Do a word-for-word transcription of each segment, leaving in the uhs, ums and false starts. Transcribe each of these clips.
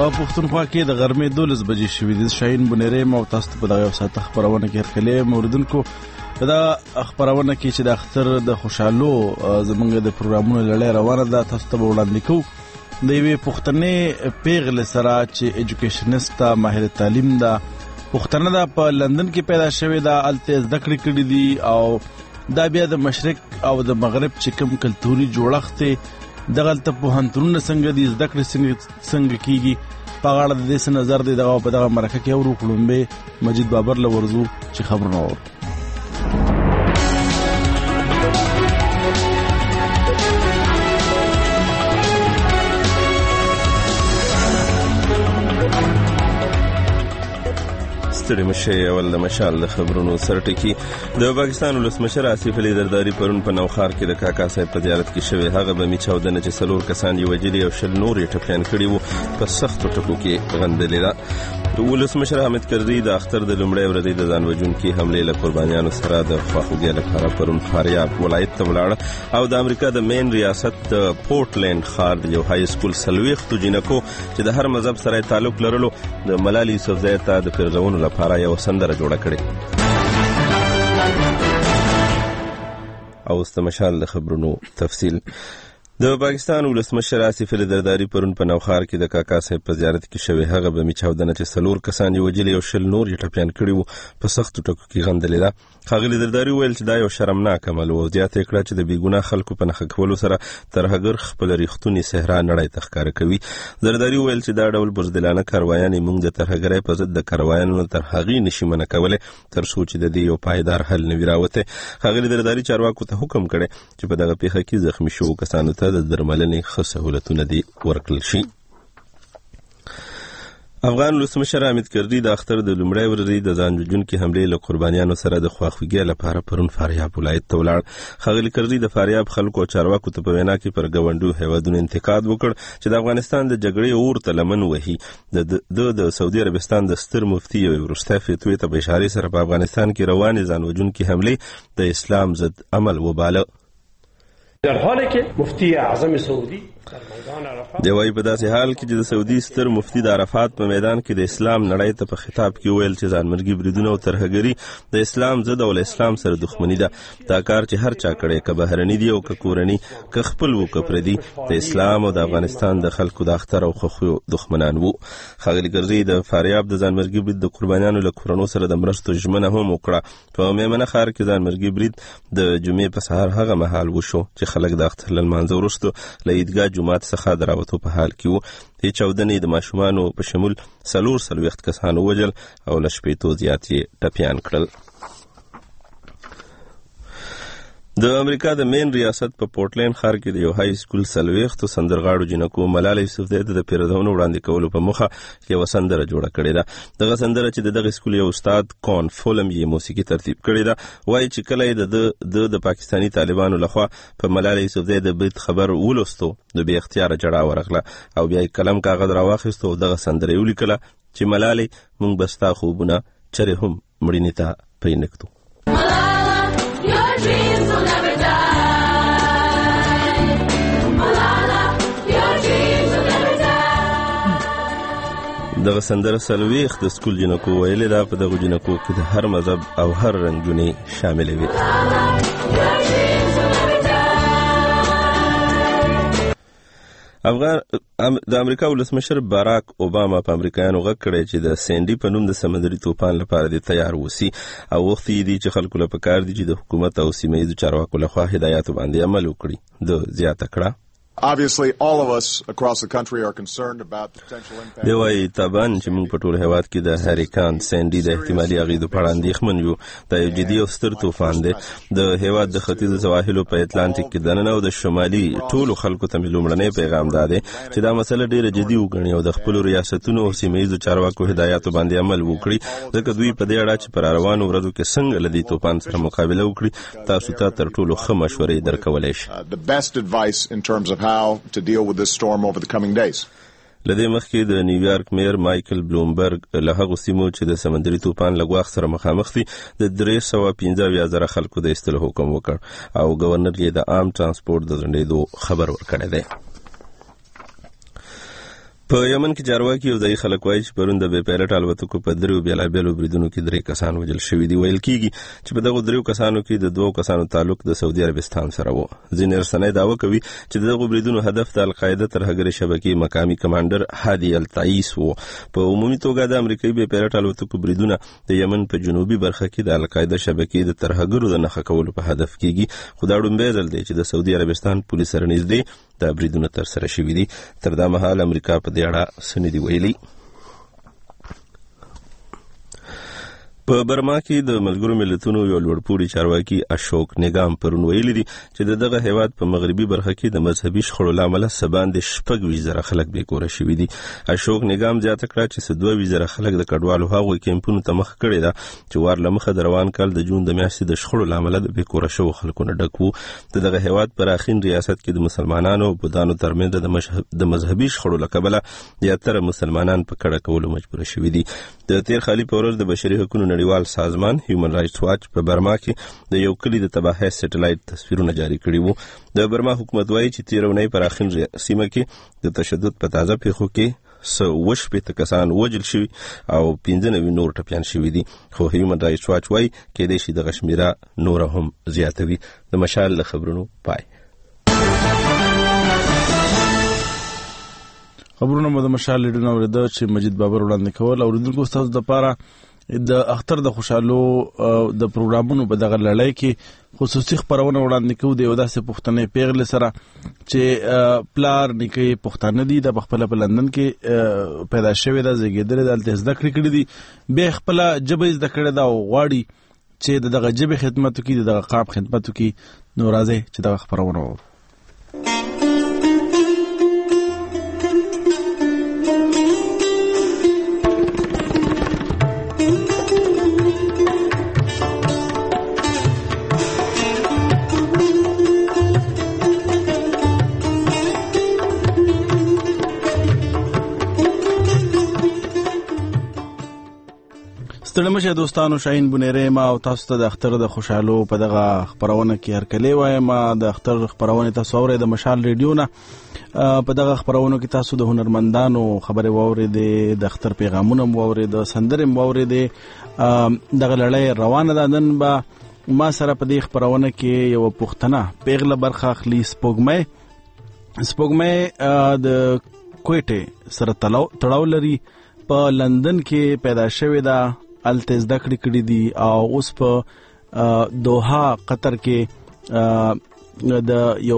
په پښتونخوا کې د غرمې دولس بجې شوې دي. شاهین بنيري او تاسو په دغه وسات خبرونه کې هرکله موردونکو دا خبرونه کې چې د اختر د خوشحالو زمونږ د پروګرامونو لړۍ روانه ده تاسو ته وړاندې کوو. د یوې پښتنې پیغلې سره چې ایجوکیشنسټ ماهر تعلیم ده، پښتنه ده، په لندن کې پیدا شوې ده، هلته زده کړې کړې دي او دا بیا د مشرق او د مغرب چې کوم کلتوري جوړښت دی دغلته پوهنتونونه څنګه دي، زده کړې څنګه کیږي، په غاړه د دې څه نظر دی دغه په دغه مرکه کې اورو. کړومبې مجید بابر له ورځو چې خبرونه اورو. ستړي مشه اول د مشال د خبرونو سرټکی. د پاکستان ولسمشر آصف علي زرداری پرون په نوخار کې د کاکا صاحب په زیارت کې شوی. هغه به می چاودنه چې څلور کسان یې وجلي او شل نور یې ټپیان کړي وو په سختو ټکو کې غندلې ده. ولسمشر حامد کرزي د اختر د لومړۍ ورځې د ځان وژونکي حملې له قربانیانو سره د خواخوږۍ لپاره پرون فاریاب ولایت ته ولاړ او د امریکا د مین ریاست د پورټلینډ ښار د یو های سکول څلوېښتو جینکو چې د هر مذهب سره تعلق لرلو د ملالۍ یوسفزۍ ته د پیرزونو لپاره یو سندره جوړه کړې. او استمشال د خبرونو تفصیل. د پاکستان ولسمشر آصف علي زرداری پرون په نوخار کې د کاکا صاحب په زیارت کې شوی. هغه به می چاودنه چې څلور کسان یې وجلي او شل نور یې ټپیان کړي وو په سختو ټکو کې غندلې ده. ښاغلي زرداری وویل چې دا یو شرمناک عمل و او زیاته یې کړه چې د بېګناه خلکو په نښه کولو سره ترهګر خپله ریښتونې صحرا نړۍ ته ښکاره کوي. زرداری وویل چې دا ډول بزدلانه کاروایانې موږ د ترهګرۍ په ضد د کاروایانو تر هغې نشي منع کولی تر څو چې د دې یو پایدار حل نه وي راوتی. ښاغلي زرداری چارواکو ته حکم کړی چې په دغه پیښه کې زخمي شوو کسانو ته د درملنې ښه سهولتونه دې ورکړل شي. افغان ولسمشر حامد کرزي د اختر د لومړۍ ورځې د ځان وژونکي حملې له قربانیانو سره د خواخوږۍ لپاره پرون فاریاب ولایت ته ولاړ. ښاغلي کرزي د فاریاب خلکو او چارواکو ته په وینا کې پر ګاونډیو هیوادونو انتقاد وکړ چې د افغانستان د جګړې اور ته لمن وهي. د د سعودي عربستان د ستر مفتي یوې وروستۍ فتوې ته په اشارې سره په افغانستان کې روانې ځان وژونکي حملې د اسلام ضد عمل وباله. در حالی که مفتی اعظم سعودی دی وايي په داسې حال کې چې د سعودي ستر مفتی د عرفات په میدان کې د اسلام نړۍ ته په خطاب کې ویل چې ځانمرګي بریدونه او ترهګري د اسلام ضد او له اسلام سره دښمني ده. دا کار چې هر چا کړی که بهرني دي او که کورني که خپل وو که پردي د اسلام او د افغانستان د خلکو د اختر او خوښیو دښمنان وو. ښاغلي کرزي د فاریاب د ځانمرګي برید د قربانیانو له کورنو سره د مرستو ژمنه هم وکړه. په میمنه ښار کې ځانمرګي برید د جمعې په سهار هغه مهال وشو چې خلک د اختر له لمانځه وروسته له عیدګاه جومات څخه د راوتو په حال کې وو. دې چاودنې د ماشومانو په شمول څلور څلوېښت کسان ووژل او له شپېتو زیات یې ټپیان کړل. د امریکا د مین ریاست په پورټلینډ ښار کې د یو های سکول څلوېښتو سندرغاړو جینکو ملالۍ یوسفزۍ ته د پیرزونو وړاندې کولو په موخه یوه سندره جوړه کړې ده. دغه سندره چې د دغه سکول یو استاد کون فولم یې موسیقي ترتیب کړې ده. وایي چې کله یې د د پاکستاني طالبانو لخوا په ملالۍ یوسفزۍ د برید خبر ولوستو د بې اختیاره جړا ورغله او بیا یې قلم کاغذ راواخیستو او دغه سندره یې ولیکله چې ملالۍ موږ به ستا خوبونه چرې هم مړینې ته پرېنږدو. دغه سندره څلوېښت د سکول جینکو ویلې ده. په دغو جینکو کې د هر مذهب او هر رنګونې شاملې وي. افغان د امریکا ولسمشر باراک اوباما په امریکایانو غږ کړی چې د سینډي په نوم د سمندري طوفان لپاره د تیار اوسي او وخت یې دی چې خلکو له پکار دي چې د حکومت او سیمه ییزو چارواکو لخوا هدایاتو باندې عمل وکړي. د زیاته کړه Obviously, all of us across the country are concerned about the potential impact. دی وايي طبعاً چې موږ په ټول هیواد کې د هریکان سینډي د احتمالي اغېزو په اړه اندېښمن یو. دا یو جدي او ستر طوفان دی. د هیواد د ختیځو سواحلو په اتلانتیک کې دننه او د شمالي ټولو خلکو ته مې لومړنی پیغام دا دی چې دا مسله ډېره جدي وګڼي او د خپلو ریاستونو او سیمه ییزو چارواکو هدایاتو باندې عمل وکړي ځکه دوی په دې اړه چې پر روانو ورځو کې څنګه له دې طوفان سره مقابله وکړي تاسو ته تر ټولو ښه مشورې درکولی شي. The best advice in terms of how to deal with this storm over the coming days. لدې مخکې د نیویارک میر مایکل بلومبرګ له هغو سیمو چې د سمندري طوفان له ګواښ سره مخامخ دي د درې سوه پنځه اویا زره خلکو د ایستلو حکم وکړ او ګورنر یې د عام ترانسپورټ د ځنډېدو خبر ورکړی دی. په یمن کې چارواکي او ځایي خلک وایي چې پرون د بې پیلوټ الوتکو په دریو بېلابېلو بریدونو کې درې کسان وژل شوي دي. ویل کېږي چې په دغو دریو کسانو کې د دوو کسانو تعلق د سعودي عربستان سره و. ځینې رسنۍ دعوه کوي چې د دغو بریدونو هدف د القاعده ترهګرې شبکې مقامي کمانډر هادي التعیس و. په عمومي توګه د امریکایي بې پیلوټ الوتکو بریدونه د یمن په جنوبي برخه کې د القاعده شبکې د ترهګرو د نښه کولو په هدف کېږي، خو دا ړومبی ځل دی چې د سعودي عربستان پولیس سره نږدې دا بریدونه ترسره شوي دي. تر دا مهال امریکا په دې اړه څه نه دي ویلي. په برما کې د ملګرو ملتونو یو لوړپوړي چارواکي اشوک نګام پرون ویلي دي چې د دغه هیواد په مغربي برخه کې د مذهبي شخړو له امله څه باندې شپږ ویشت زره خلک بې کوره شوي دي. اشوک نګام زیاته کړه چې څه دوه ویشت زره خلک د کډوالو هغو کیمپونو ته مخه کړې ده چې وار له مخه د روان کال د جون د میاشتې د شخړو له امله د بې کوره شوو خلکو نه ډک و. د دغه هیواد په راخین ریاست کې د مسلمانانو او بودانو ترمنځ د مذهبي شخړو له کبله زیاتره مسلمانان په کډه کولو مجبور شوي دي. د تیر خالي په ورځ د بشري حقوقو نړیوال سازمان هیومن رائټس واچ په برما کې د یو کلی د تباهۍ سټلایټ تصویرونه جاری کړي وو. د برما حکومت وایي چې تیر اونۍ په راخین سیمه کې د تشدد په تازه پیښو کې څه اووه شپېته کسان وژل شوي او پنځه نوي نور ټپیان شوي دي، خو هیومن رائټس واچ وایي کېدای شي دغه شمېره نوره هم زیاته وي. د مشال له خبرونو پای. خبرونه مو د مشال لیډونه اورېده چې مجید بابر وړاندې کول. اورېدونکو ستاسو دپاره د اختر د خوشحالو د پروګرامونو په دغه لړۍ کې خصوصي خبرونه وړاندې کوو د یو داسې پښتنې پیغلې سره چې پلار نیکه پښتانه دي، د خپله په لندن کې پیدا شوې ده، زیږېدلې ده، هلته زده کړې کړې دي، بیا خپله ژبه زده کړې ده او غواړي چې د دغه ژبې خدمت وکړي، د دغه قام خدمت وکړي. نو راځئ چې دغه خبرونه وورو. ستړمشه دوستانو، شاهین بنيري ما او تاسو ته د اختر د خوشحالو په دغه خبرونه کې هرکلی وایم. د اختر خبرونه تاسو اورئ د مشال ریډیو نه. په دغه خبرونو کې تاسو د هنرمندانو خبرې واورئ، د اختر پیغامونه مو واورئ، د سندرې مو واورئ. دغه لړۍ روانه ده. نن به ما سره په دې خبرونه کې یو پښتنه پیغله برخه اخلي. سپوږمۍ سپوږمۍ د کویټې سره تړاو لري، په لندن کې پیدا شوې ده، الته زده کړې کړې دي او اوس په دوحه قطر کې د یو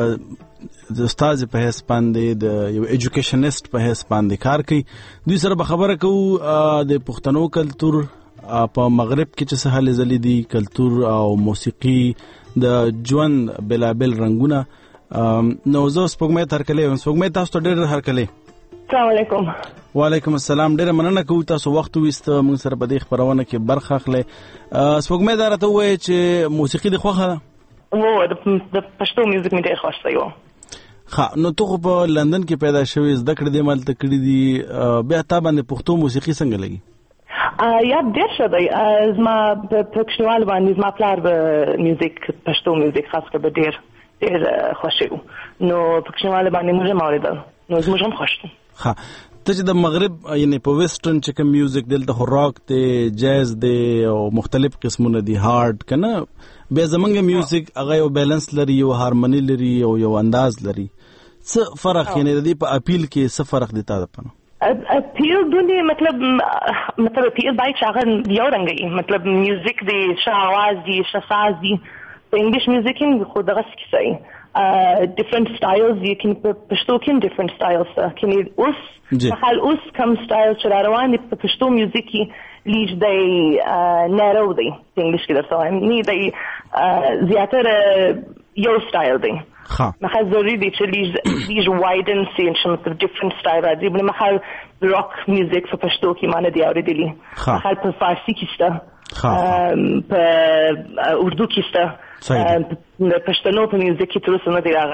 د استاد په حیث باندې د یو ایجوکیشنست په حیث باندې کار کوي. دوی سره به خبره کوو د پښتنو کلتور په مغرب کې چې څه هلې ځلې دي، کلتور او موسیقي، د ژوند بېلابېل رنګونه. نو زه سپوږمۍ ته هرکلی یم. سپوږمۍ تاسو ته ډېر هرکلی. السلام علیکم. وعلیکم السلام. ډېره مننه کوو تاسو وخت وویسته موږ سره په دې خبرونه کې برخه اخلئ. سپوږمۍ دا راته ووایه چې موسیقي دې خوښه ده؟ و د پښتو میوزیک مې ډېر خوښ دی. ښه، نو ته خو په لندن کې پیدا شوې، زده کړې دې مالته کړي دي، بیا تا باندې پښتو موسیقي څنګه لګي؟ یا ډېر ښه دی. زما په کوچنیوالي باندې زما پلار به میوزیک، پښتو میوزیک خاص کر به ډېر ډېر خوښوي، نو په کوچنیوالي باندې موږ هم اورېدل، نو زموږ هم خوښ دی. ښه، ته چې د مغرب یعنی په ویسټرن چې کوم میوزیک دلته خو راک دی، جاز دی او مختلف قسمونه دي، هارد کنه، بیا زمونږ میوزیک هغه یو بیلنس لري، یو هارمونی لري او یو انداز لري. څه فرق یعنی د دې په اپیل کې څه فرق دی تا دپاره؟ اپیل دونې مطلب مطلب اپیل باید چې هغه یو رنګه مطلب میوزیک دی، ښه آواز دی، ښه ساز دی. په انګلیش میوزیک کې خو دغه څه کیسه Uh, different styles you can پښتو کې different styles can you اوس مثلا اوس کوم ستایل چې روان دي په پښتو میوزیک کې لیج دی نارو دی په انګلیش کې درته وایم نه دی زیاتره یو ستایل دی. ها مثلا ضروري دی چې لیج لیج وایډن سي ان شمس different style راځي. بل مثلا راک میوزیک په پښتو کې معنی دی اوریدلی، مثلا په فارسی کې شته، په اردو کې شته، د پښتنو په میوزیک کې تر اوسه نه دی راغلی.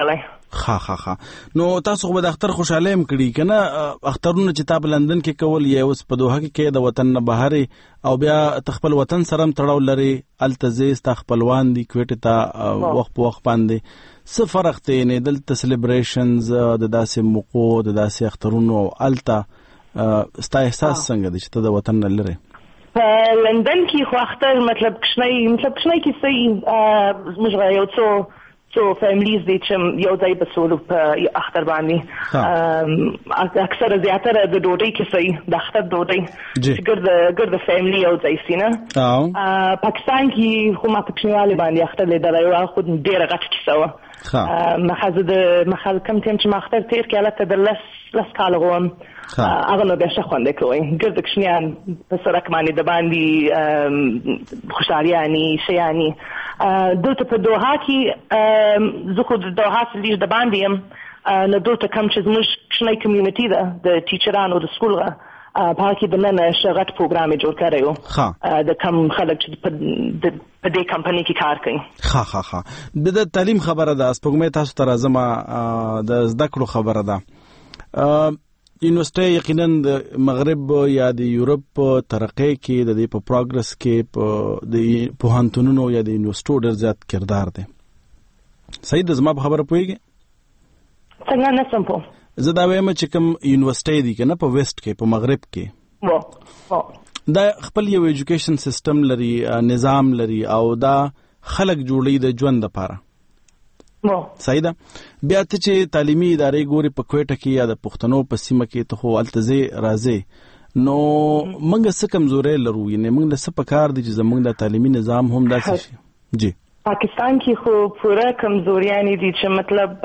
ها ها ها نو تاسو به د اختر خوشاله هم کړی کنه اخترونه چې تاب لندن کې کول یا اوس په دوحه کې د وطن نه بهر او بیا تخپل وطن سره تړاو لري التزیز تخپلوان دي کوټه تا وخت په وخت باندې څه فرق دی نه دلته سلیبریشنز د داسې موقو د داسې اخترونو الته ستا احساس څنګه دی چې ته د وطن نه لري په لندن کې خو اختر مطلب کښنی مطلب کښنی کې سي موږ یو څو So families دي چې یو ځای په سولو په اختر باندې اکثر زیاتره د ډوډۍ کې صحیح د اختر ډوډۍ چې ګرد ګرد فیملی یو ځای سینه پاکستان کې خو ما پکښنیواله باندې اختر لیدل یو خو ډیره غټ کیسه و مخازه د مخال کم تیم چې ما اختر تیر کې البته د لس لس کال غوم هغه نو بیا شخوند کوي ګرد کښنیان په سرک باندې د باندې خوشالیانی شیانی دلته په دوحه کې زه خو د دوحه سلیج د باندې یم نو دلته کوم چې زموږ کښنی کمیونټي ده د ټیچرانو د سکول غه په کې د نن شغت پروګرام جوړ کړی و د کم خلک چې په دې کمپنی کې کار کوي ها ها ها د تعلیم خبره ده سپوږمۍ تاسو ته راځم د زده کړو خبره ده یونیورسيټي یقینا د مغرب یا د یورپ ترقې کې د دې په پروګرس کې په د پوهنتونونو یا د یونیورسيټو ډېر زیات کردار دی صحیح د زما په خبره پوهیږي څنګه نه سم په زه دا وایم چې کوم یونیورسيټي دی کنه په ویسټ کې په مغرب کې و دا خپل یو ایجوکیشن سیستم لري نظام لري او دا خلک جوړي د ژوند لپاره صحیح ده بیا ته چې تعلیمي ادارې ګوري په کوټه کې یا د پښتنو په سیمه کې ته خو التزي راځي نو موږ څه کمزوري لرو یعنی موږ له څه پکار دي چې زموږ د تعلیمي نظام هم داسې شي جی پاکستان کې خو پوره کمزوریانی دي چې مطلب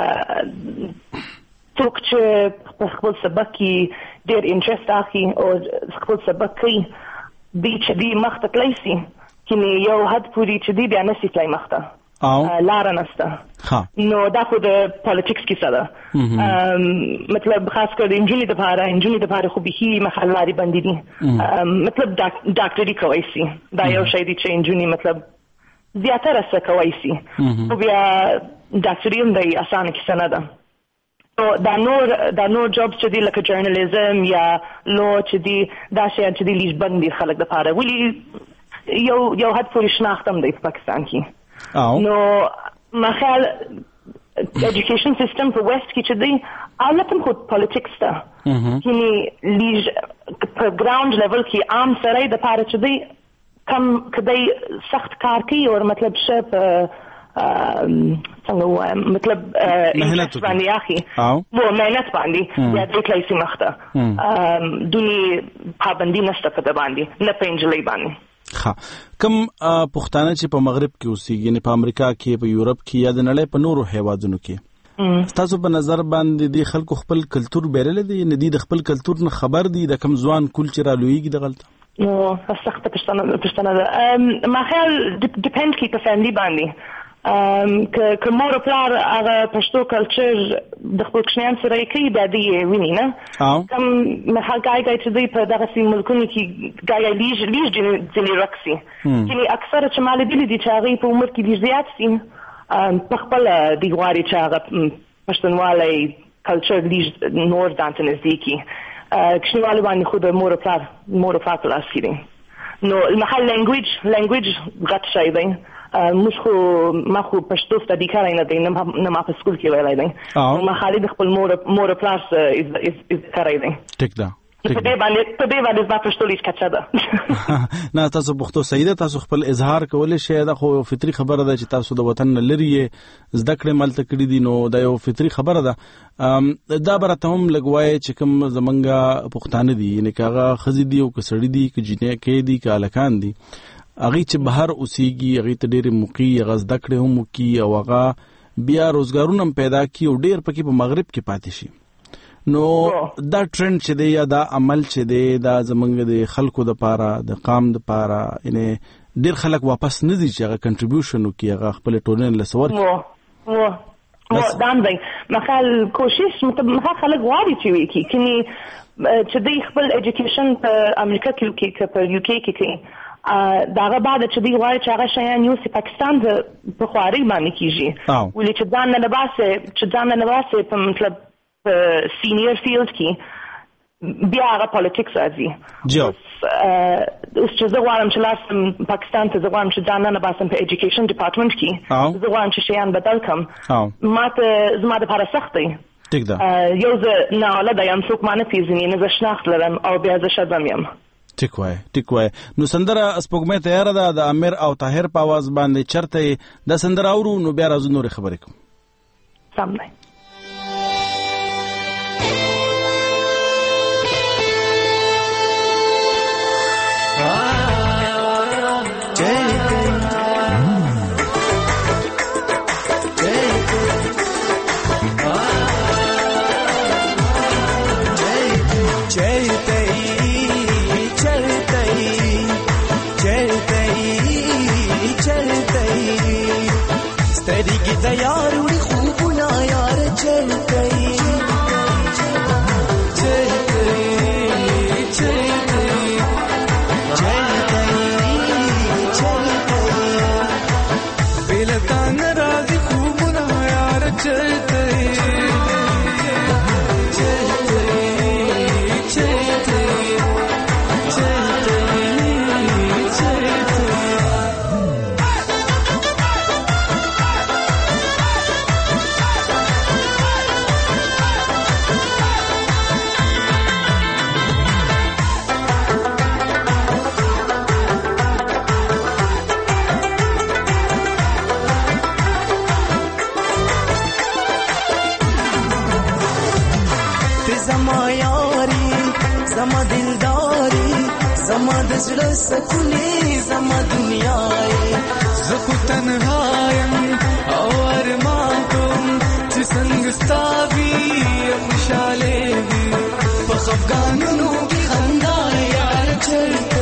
څوک چې په خپل سبق کې ډېر انټرست اخلي او خپل سبق کوي دی چې دی مخته تللی سي کینی یو حد پوری چې دی بیا نسی تللی مخته او لار نسته نو دا خو د پالیټکس کې سره مطلب خاص کر انجونی د پاره انجونی د پاره خو به محلواري باندې دي مطلب ډاکټري کوي سي دا یو شی دی چې انجونی مطلب زیاتره څه کوي سي او بیا ډاکټري هم د اسانه کې نه ده نو دا نور دا نور جاب چې دی لکه جرنالیزم یا لو چې دی دا شی چې دی لیش باندې خلک د پاره ولي یو یو حد پوری شناختم دی په پاکستان کې نو ما خیال ایجوکیشن سیستم په ویسٹ کې چې دی البته خو پالیټکس ده یعنی لیج په ګراوند لیول کې عام سره د پاره چې دی کم کدی سخت کار کوي او مطلب شه په څنګه وایم مطلب مهنت باندې اخی وو مهنت باندې یا د کلیسي مخته دونی پابندی نشته په باندې نه پنځلې باندې ها کوم پښتانه چې په مغرب کې اوسېږي نه په امریکا کې په یورپ کې یا د نړۍ په نورو هیوادونو کې تاسو په نظر باندې د خلکو خپل کلچر بیرل دي نه دي د خپل کلچر نه خبر دي د کم ځوان کلچر الویږي د غلطه نو سخت پښتانه پښتانه ما خیال ډیپند کی په فیملی باندې ام ک کومور پلار هغه پښتو کلچر د خپل کښنیان سره کوي د دې ویني نه کوم مخه ګای ګای چې دوی په دغه سیمه ملکونو کې ګای لیج لیج ځینې رقصي چې اکثر چې مال دي دي چې هغه په عمر کې ډیر زیات سي په خپل دی غواړي چې هغه پښتونولي کلچر لیج نور دانته نزدیکی کښنیواله باندې خو د مور پلار مور پلار کلاس کړي نو المحل لانګویج لانګویج غټ شي دی موږ خو ما خو پښتو ستدي کړای نه دی نه ما په سکول کې ویلای دی ما خالد خپل مور مور پلاس از از کړای دی ټیک ده په دې باندې په دې باندې ما پښتو لیک کچا ده نه تاسو پښتو صحیح ده تاسو خپل اظهار کولای شئ دا خو فطری خبره ده چې تاسو د وطن لري زده کړې ملته کړی دي نو دا یو فطری خبره ده دا برته هم لګوي چې کوم زمونږه پښتانه دي یعنی کاغه خزي دي او کسړی دي ک جنې کې دي ک الکان دي اغه چې بهر اوسېږي اغه ته ډېر موقي غزد کړي هم کی او هغه بیا روزګارونه پیدا کی او ډېر پکې په مغرب کې پاتې شي نو دا ټرند چې دی یا دا عمل چې دی دا زمونږ د خلکو د پاره د قام د پاره یعنی ډېر خلک واپس نه دي چې هغه کنټریبیوشن وکړي هغه خپل ټولنې لسور و و و دام دی مخال کوشش مخال خلک غواړي چې وي کی کني چې د خپل ایجوکیشن په امریکا کې کې په یو کې کې داغه بعد چې دی غواړي چې هغه شیان یو سي پاکستان ته په خواري باندې کیږي ولې چې ځان نه باسه چې ځان نه باسه په مطلب سینیئر فیلډ کې بیا هغه پالیټکس راځي جو اوس چې زه غواړم چې لاسم پاکستان ته زه غواړم چې ځان نه باسم په ایجوکیشن ډپارټمنټ کې زه غواړم چې شیان بدل کړم ما ته زما دپاره سخت دی ټیک ده یو زه ناولده یم څوک ما نه پیژني نه زه شناخت لرم او بیا زه شربم یم ټیک وای ټیک وای نو سندره سپوږمۍ تیار ده د امیر او طاهر په आवाज باندې چرته د سندره اورو نو بیا راځو نور خبرې کوم سم دی यार उड़ी खूब ना यार चल गई चल गई चल गई चल गई बेलता नाराज खूब ना यार चल गई चल गई चल गई चल गई चल زما دلداري زما د زړه سکونې زما دنیا یې زه خو تنها یم او ارمان کوم چې څنګه ستا وي خوشحالې وي په خفګانونو کې خندا یار چرته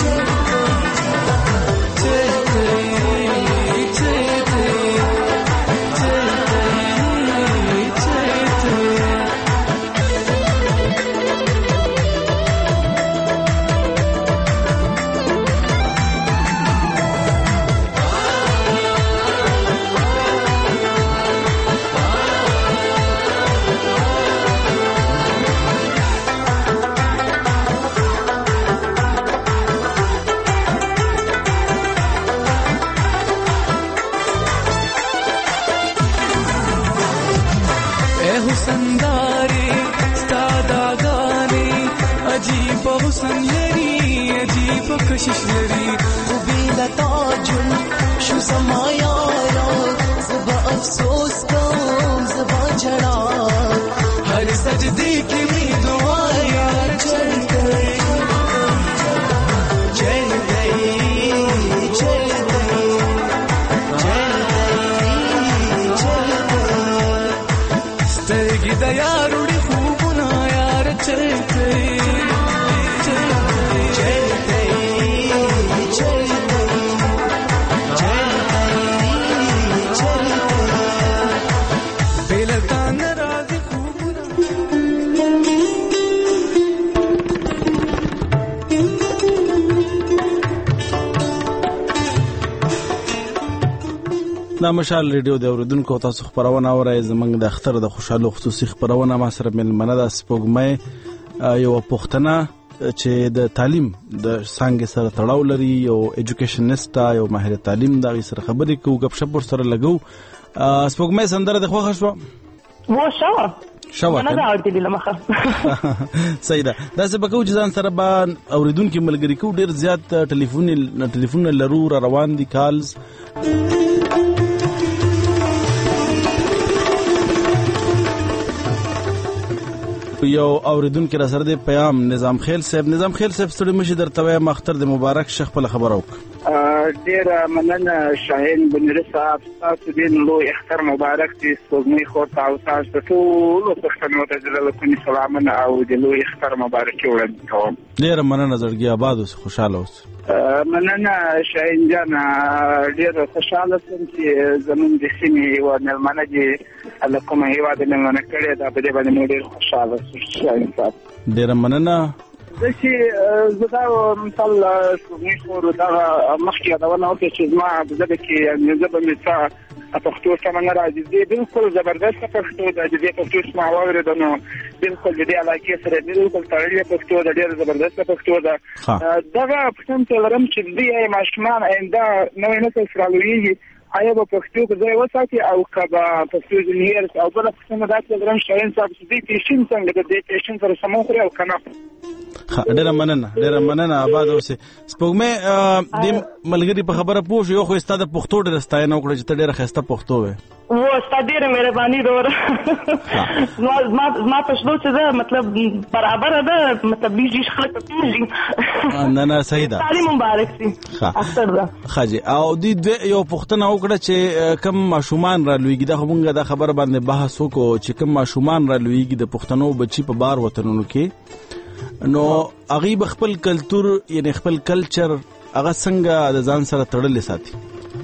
کوشش لري خو بلا تاجل شو زما یارا زبا افسوس کوم زبا جڑا هر سجدی کی می دعا یار چل گئی چل گئی چل گئی چل گئی چل گئی سترګې د یار وړي خوبونه یار چل گئی دا مشال ریډیو د اوریدونکو تاسو خبرونه اورئ زمنګ د اختر د خوشاله خصوصي خبرونه ما سره ملمنه د سپوږمۍ یو پښتنه چې د تعلیم د څنګه سره تړاو لري یو ایجوکیشنست یو ماهر تعلیم دا سره خبرې کوو غب شپ سره لګو سپوږمۍ سندره د خوښ شو و شو شو نه دا اورتي لمخه سیدا دا څه بکو چې ځان سره با اوریدونکو ملګری کو ډیر زیات ټلیفون ټلیفون لرو روان دي کالز یو اوریدونکو را سره د پیام نظام خیل صاحب نظام خیل صاحب ستړي مشه درته مختر د مبارک شیخ په خبرو ډیر مننه شاهین بنری صاحب تاسو دې لو اختر مبارک دې سپوږمۍ خو تاسو ته ټول پښتنو ته د کومي سلامونه او د لو اختر مبارک وړاندې کوم ډیر مننه زړګي آباد اوس خوشاله اوس مننه شاهین جان ډیر خوشاله سم چې زمون د سیمې او ملمنه دې الله کومه هیوا د ملمنه کړي دا په دې باندې ډیر خوشاله شاهین صاحب ډیر مننه د چې زدا مثال سمې خور دا مخکې دا ونه او چې ما د دې کې نه زبر مثال پښتو څنګه راځي دې بالکل زبردست پښتو د دې پښتو سم اوره ده نو بالکل دې علاقې سره بالکل تړلې پښتو د ډېر زبردست پښتو ده دا پښتون ته لرم چې دې ماشمان آینده نوې نسل سره لویږي آیا په پښتو کې ځای وساتي او کبا پښتو ځنیر او بل څه دا چې لرم شاین صاحب دې پیشن څنګه د دې پیشن سره سمون خوري او کنه ډېر مننه ډېر مننه آباد اوسه سپوږمې د ملګری په خبره پوه شو یو خو ستاده پښتو ډېر ستاینه وکړه چې ته ډېر خسته پښتو وې و ستاده ډېر مهرباني دور ما ما پښتو چې ده مطلب برابر ده مطلب بیجی خلک پیږي نه نه صحیح ده تعلیم مبارک سي اکثر ده خاجي او دې یو پښتنه وکړه چې کم ماشومان را لویږي دا خبرونه د خبر باندې بحث وکړو چې کم ماشومان را لویږي د پښتنو بچي په بار وطنونو کې نو هغه خپل کلچر یعنی خپل کلچر هغه څنګه د ځان سره تړلې ساتي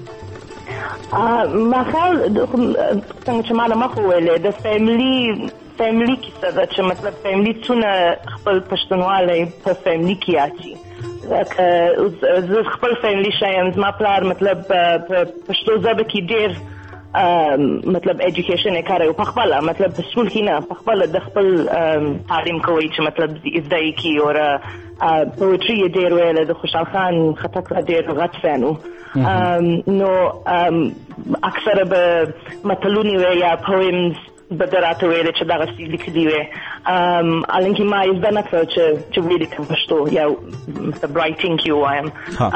ا ما خل څنګه چې ما ما خو ویلې د فیملی فیملی کې څه چې مطلب فیملی څونه خپل پښتونواله په فیملی کې اچي زه خپل فیملی شایم ما پلار مطلب پښتو ژبه کې ډېر مطلب ایجوکیشن یې کاروي په خپل مطلب په سکول کې نه په خپل د خپل تعلیم کوي چې مطلب زده کی او پوئټري ډېر ویل د خوشحال خان خټک ډېر غټ فانو نو اکثر به متلونه یا پویمز بدراته ویل چې دا غسی لیکلي وي الانکه ما یې زده نه کړ چې چې ویل کوم پښتو یا مطلب رائټینګ یو وایم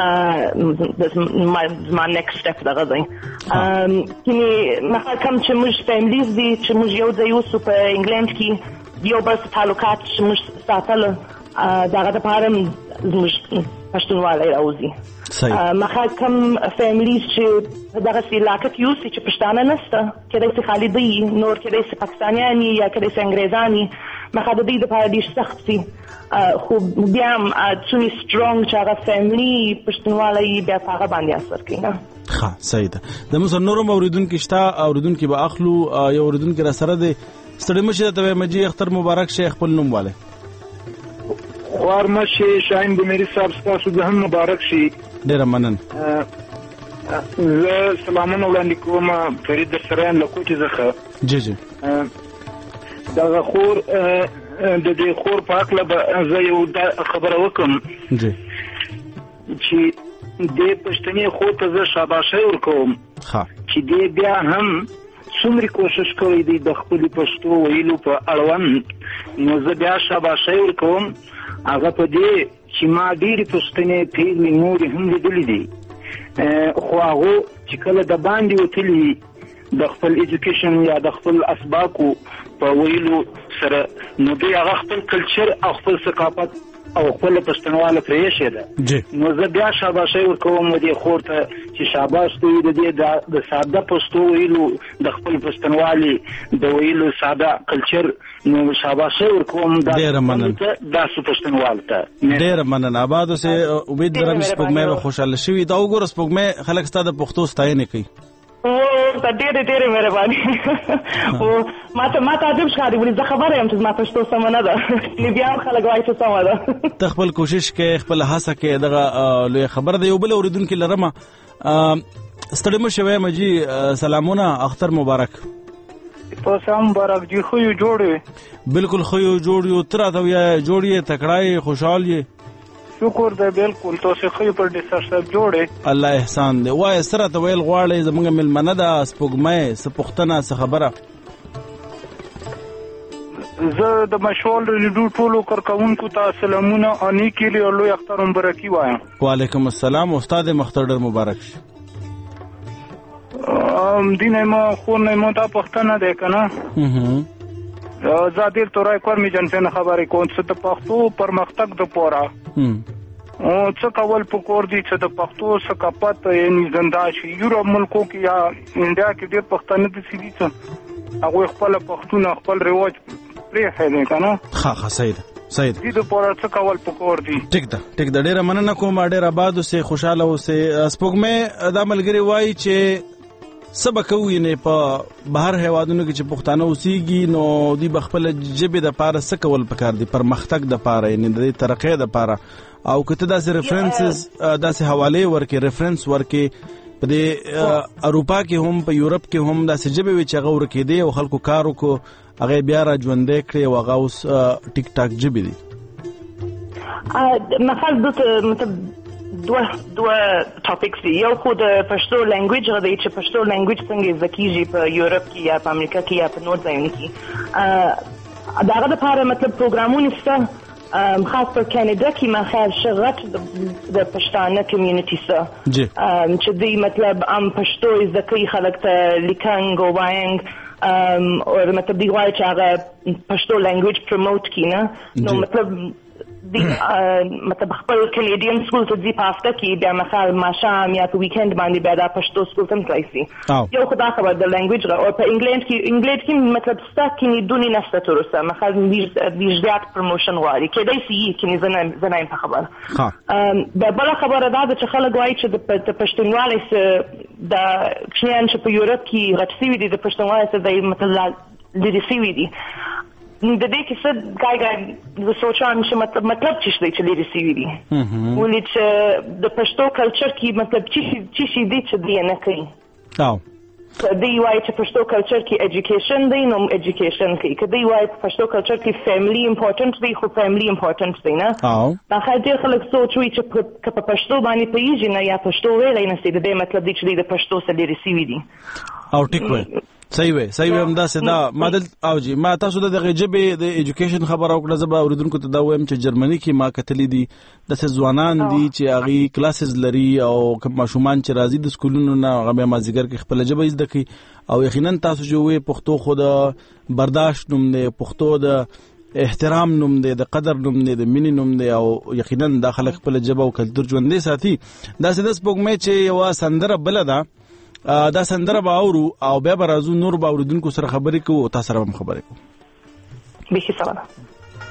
ما نیکسټ سټپ دا غوښتم کینی ما کوم چې موږ فیملیز دي چې موږ یو ځای اوسو په انګلند کې یو بل تعلقات چې موږ ساتل دا غته پاره موږ پښتونواله راوځي ما کوم فیملیز چې دغه سي علاقه کې اوسي چې پښتانه نشته کله چې خالي دي نور کله چې پاکستانيان یا کله چې انګريزاني ما خاطر دې د پاره ډیر سخت سي خو بیا هم څو سترونګ چې هغه فیملی پښتونواله یې بیا هغه باندې اثر کوي ها صحیح ده د موږ نورم اوریدونکو شته اوریدونکو به اخلو یو اوریدونکو را سره دي ستړي مشه ته مجي اختر مبارک شیخ خپل نوم والے ورمشي شاین بمری صاحب تاسو د هم مبارک شي ډیر منن زه سلامونه وړاندې کوم فرید سره له کوټې څخه جی جی دا خور د دې خور په اړه به زه یو خبره وکم جی چې د پښتني خور ته زه شاباشي ورکوم ها چې دې بیا هم څومره کوشش کوي د خپل پښتو ویلو په اړوند نو زه بیا شاباشي ورکوم هغه په دې چې ما ډېری پښتنې پیغلې نورې هم لیدلې دي خو هغه چې کله د باندې وتلي د خپل ایجوکیشن یا د خپل اسباقو په ویلو سره نو دوی هغه خپل کلچر او خپل ثقافت او خپل پښتونواله پرېښې ده نو زه بیا شاباشي ورکوم دې خور ته چې شاباش دوی د دې د ساده پښتو ویلو د خپل پښتونوالي د ویلو ساده کلچر نو شاباشي ورکوم دا د پښتونوالته ډېر مننه آباد اوسه امید لرم چې سپوږمۍ خوشاله شي دا وګوره سپوږمۍ خلک ستاسو د پښتو ستاینه کوي او دا ډېر ډېر مهرباني او ما ته ما ته عجب ښکاري ولې زه خبره یم چې ما پښتو سم نه ده نو بیا خلک وایي چې سم ده ته خپل کوشش کې خپل هڅه کې دغه لوی خبر دی یو بل اوریدونکو لرمه ستړي مو شوی مجي سلامونه اختر مبارک تاسو مبارک دی خو یو جوړ بالکل خو یو جوړ یو تر دا جوړ یې تکړای خوشحال یې شکر دې بالکل تاسو خو په دې سر سره جوړه الله احسان دې وای سره ته ویل غواړې زمونږ ملمنه ده سپوږمۍ څه پښتنه څه خبره زه د مشوال ریډیو ټولو کارکونکو ته سلامونه اني کلی او لوی اختر مبارکي وایم وعلیکم السلام استاد مختار ډېر مبارک شي ام دینه ما خو نه مو تا پښتنه ده کنه اه زادیر تورای کور می جنسنه خبرې کوم څه د پښتو پرمختګ د پورا او څه کول پکور دي چې د پښتو ثقافت یعنی زنده شي یورپ ملکو کې یا انډیا کې ډېر پښتانه دي چې څه هغه خپل پښتون خپل رواج پرې خېل کنه ها ها صحیح ده صحیح دي د پورا څه کول پکور دي ټیک ده ټیک ده ډېر مننه کوم ډېر آباد اوسه خوشاله اوسه سپوږمۍ د ملګری وای چې سبا کوي نه په بهر هیوادونو کې چې پښتانه اوسېږي نو دوی بخپل جبه د پاره سکول پکار دي پرمختګ د پاره یعنی د ترقې د پاره او کته داسې ریفرنسز داسې حواله ورکې ریفرنس ورکې په دې اروپا کې هم په یورپ کې هم داسې جبه وی چې غوړ کې دي او خلکو کارو کو هغه بیا را ژوندې کړي او هغه اوس ټیک ټاک جبه دي مثلا د مطلب دوه دوه ټاپکس دي یو خو د پښتو لانګویج غوډه چې پښتو لانګویج څنګه زکیږي په یورپ کې یا په امریکا کې یا په نور ځایونو کې داغه د لپاره مطلب پروګرامونه شته خاص په کاناډا کې ما خیال شغلت د پښتانه کمیونټي سره چې دوی مطلب ام پښتو زکی خلک ته لیکنګ او وایینګ او مطلب دی غواړي چې هغه پښتو لانګویج پروموټ کړي نو مطلب دی مطلب خپل کینیډین سکول ته ځي پاسته کې بیا مثلا ماشام یا په ویکند باندې بیا د پښتو سکول ته تللی یو خدای خبر د لانګویج را او په انګلند کې انګلیسي کې مطلب ستا کې دونی نشته تر اوسه مثلا د زیات پروموشن غواړي کې دای سي کې نه زنه په خبر ها بل خبره دا چې خلک وایي چې د پښتونولۍ سره د کښین چې په یورپ کې غټسي دي د پښتونولۍ سره د مطلب لري سي دي د دې کې څه ګای ګای د سوچان چې مطلب مطلب چې دې چې لري سی وی ولې چې د پښتو کلچر کې مطلب چې چې دې چې دې نه کوي او کدی وای چې پښتو کلچر کې ایجوکیشن دی نو ایجوکیشن کې کدی وای پښتو کلچر کې فیملی امپورټنت دی خو فیملی امپورټنت دی نه او دا خاطر خلک سوچوي چې په پښتو باندې پیږي نه یا پښتو ویلای نه سي د دې مطلب دی چې د پښتو سره لري سی وی دي او ټیک وای صحیح وي صحیح هم دا سدا مادل او جی ما تاسو د غجبه د ایجوکیشن خبر او کړه زبا اوریدونکو ته دا وایم چې جرمني کې ما کتلې دي د ځوانان دي چې اغي کلاسز لري او کوم ماشومان چې راځي د سکولونو نه هغه ما زیګر کې خپل جبه زده کوي او یقینا تاسو جو وي پښتو خود برداشت نوم نه پښتو د احترام نوم دی د قدر نوم دی د مینې نوم دی او یقینا د خلک خپل جبه او کلچر ژوندې ساتي دا سده سپوږمې چې یو سندره بل ده دا سندره به اورو او بیا به راځو نور به اوریدونکو سره خبرې کوو او تاسو سره هم خبرې کوو به ښه سلام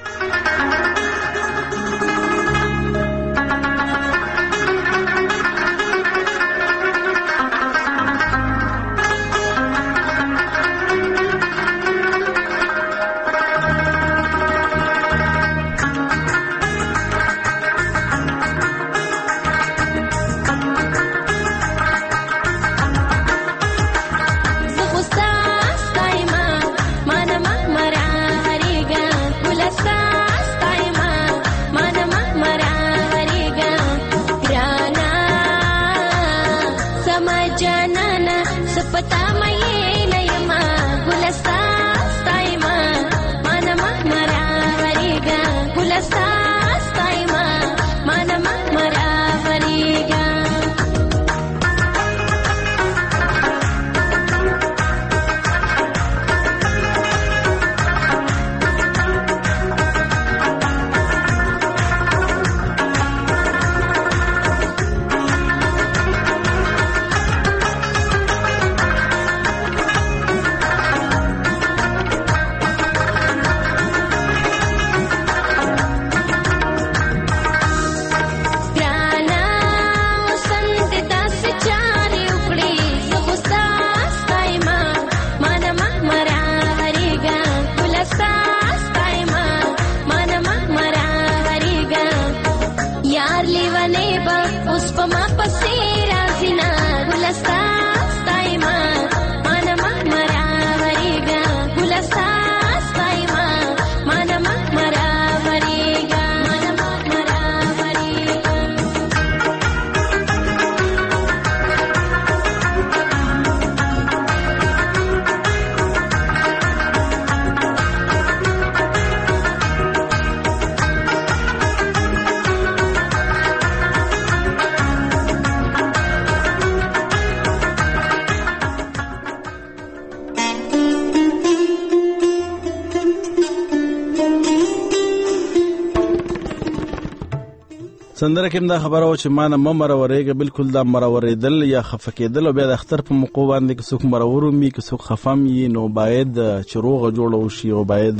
سندره کوم دا خبره و چې ما نه ممر ورېګه بالکل دا مرورېدل یا خفقېدل او بیا د اختر په موقع باندې که څوک مرورو می که څوک خفم یي نو باید چې روغه جوړه وشي او باید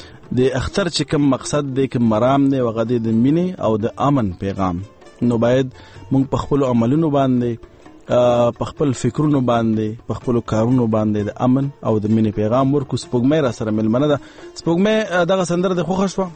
د اختر چې کوم مقصد دی کوم مرام دی هغه د مینې او د امن پیغام نو باید موږ په خپل عملونو باندې په خپل فکرونو باندې په خپل کارونو باندې د امن او د مینې پیغام ورکو. سپوږمۍ را سره ملمنه ده. سپوږمۍ دغه سندره د خوښه شوه؟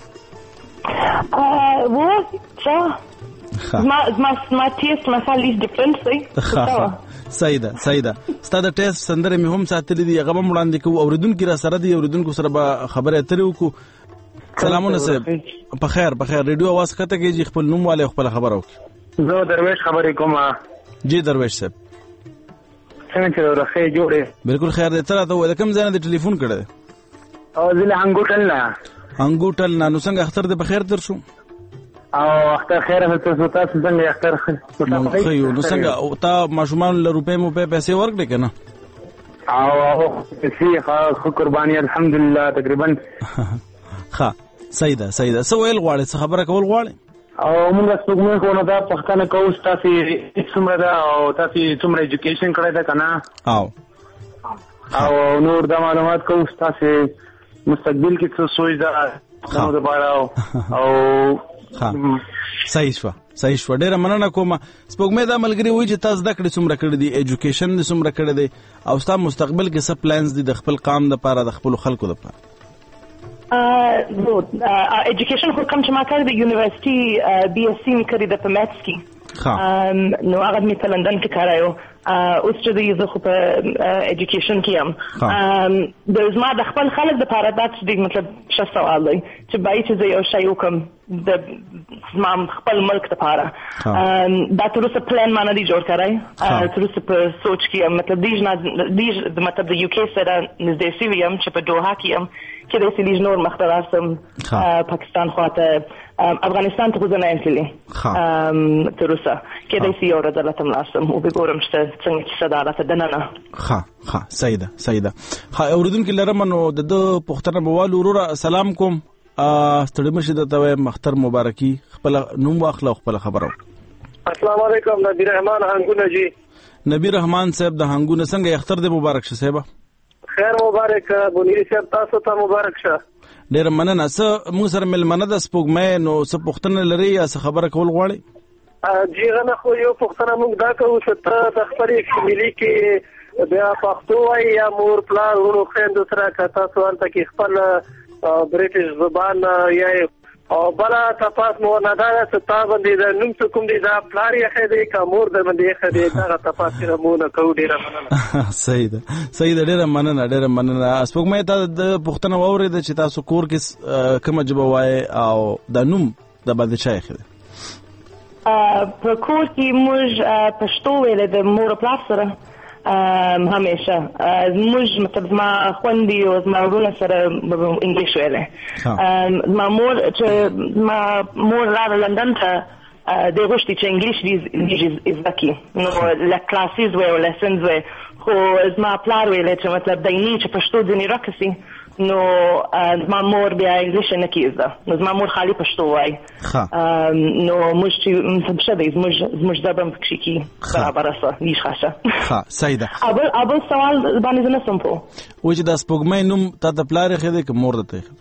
و څه ما ما ما ټیسټ ما فالټ ډیفرنٹ دی. صحیح ده صحیح ده. ستاسو د ټیسټ سندره مې هم ساتلې دي، هغه هم وړاندې کوو. اوریدونکو را سره دي، اوریدونکو سره به خبرې اترې وکړو. سلامونه صاحب. په خیر په خیر. ریډیو आवाज کته کېږي، خپل نوم والے خپل خبر وکړي. زه درویش خبرې کوم. جی درویش صاحب څنګه چې راخې جوړې؟ بالکل خیر دی. تر ته ولکم ځان د ټلیفون کړه او زله هنګوټل نه هنګوټل نه. نو څنګه اختر د بخیر تر شو؟ او اختر خیر هم تاسو تاسو څنګه اختر خو نو څنګه او تا ماشومان له روپې مو په پیسې ورکړي کنه؟ او پیسې خو قرباني الحمدلله تقریبا. ها صحیح ده صحیح ده. سو ویل غواړي څه خبره کول غواړي؟ او موږ څنګه کوو نو دا پښتنه کوو تاسو څومره دا او تاسو څومره ایجوکیشن کړی دا کنه او او نور دا معلومات کوو تاسو مستقبل کې څه سوچ دا نو دا بارا او ها صحیح شو صحیح شو. ډیره مننه کوم. سپوږمۍ دا ملګری وایي چې تاسو د کړې څومره کړی دی، ایجوکیشن دې څومره کړی دی، او تاسو مستقبل کې څه پلانز دي د خپل قام لپاره د خپل خلکو لپاره؟ نو ایجوکیشن خو کوم چې ما کړی د یونیورسيټي بي اس سي مې کړی د په میتھس کې. نو هغه مې په لندن کې کارایو. اوس چې زه خو په ایجوکیشن کې یم. د زما د خپل خلک د پاره دا چې مطلب څه سوال دی چې بای چې زه یو شی وکم د زما خپل ملک د پاره دا تر اوسه پلان ما نه دی جوړ کړی. تر اوسه په سوچ کې یم. مطلب دیج نه دیج مطلب د یو کې سره نږدې سی ویم چې په دوحه کې یم کې د سلیج نور مختلفم پاکستان خواته افغانستان ته ځنه انتلی تر اوسه کې د سی اور د لاتم لاسم او به ګورم چې څنګه چې صدارت دننه. ها ها صحیح ده صحیح ده. ها اوریدونکو لرم نو د پښتنه بوال ورور سلام کوم. ستړي مشه د توې مختر مبارکي خپل نوم واخله خپل خبرو. السلام علیکم. نبی رحمان هنګونه جی. نبی رحمان صاحب د هنګونه څنګه اختر د مبارک شه صاحب؟ خیر مبارک بونیری صاحب تاسو ته مبارک شه. ډیر مننه. څه موږ سره ملمنه د سپوږمۍ نو څه پښتنه لري یا څه خبره کول غواړي؟ جی غنه خو یو پښتنه موږ دا کوو چې ته د خپلې ملي کې بیا پښتو وای یا مور پلار ورو خويندو سره کته سوال ته کې خپل برټیش زبان یا او بلا تاسو مو نه دا چې تاسو باندې د نوم څه کوم دي دا پلار یې خېدې کا مور د باندې خېدې دا تاسو سره مو نه کوو. ډیره مننه. صحیح ده صحیح ده. ډیره مننه ډیره مننه. سپوږمۍ ته د پښتنه وورید چې تاسو کور کې کومه جبه وای او د نوم د باندې چا خېدې؟ په کور کې موږ پښتو ویل د مور پلار سره همیشه موږ مطلب ما خوندي او ما ورونه سره انګلیش ویل. ما مور چې ما مور را لندن ته د غوښتي چې انګلیش دې زده نو لا کلاسز وی او لیسنز وی خو ما پلار ویل چې مطلب دایني چې پښتو ځنی راکسي نو ما مور بیا انګلیش نه کیزه نو ما مور خالي پښتو وای. نو موږ چې څه دې موږ موږ زبم پکې کی برابر سره هیڅ خاصه. ها صحیح ده. ابل ابل سوال باندې نه سم په و چې د سپوږمۍ نوم تا د پلار خې دې که مور ده ته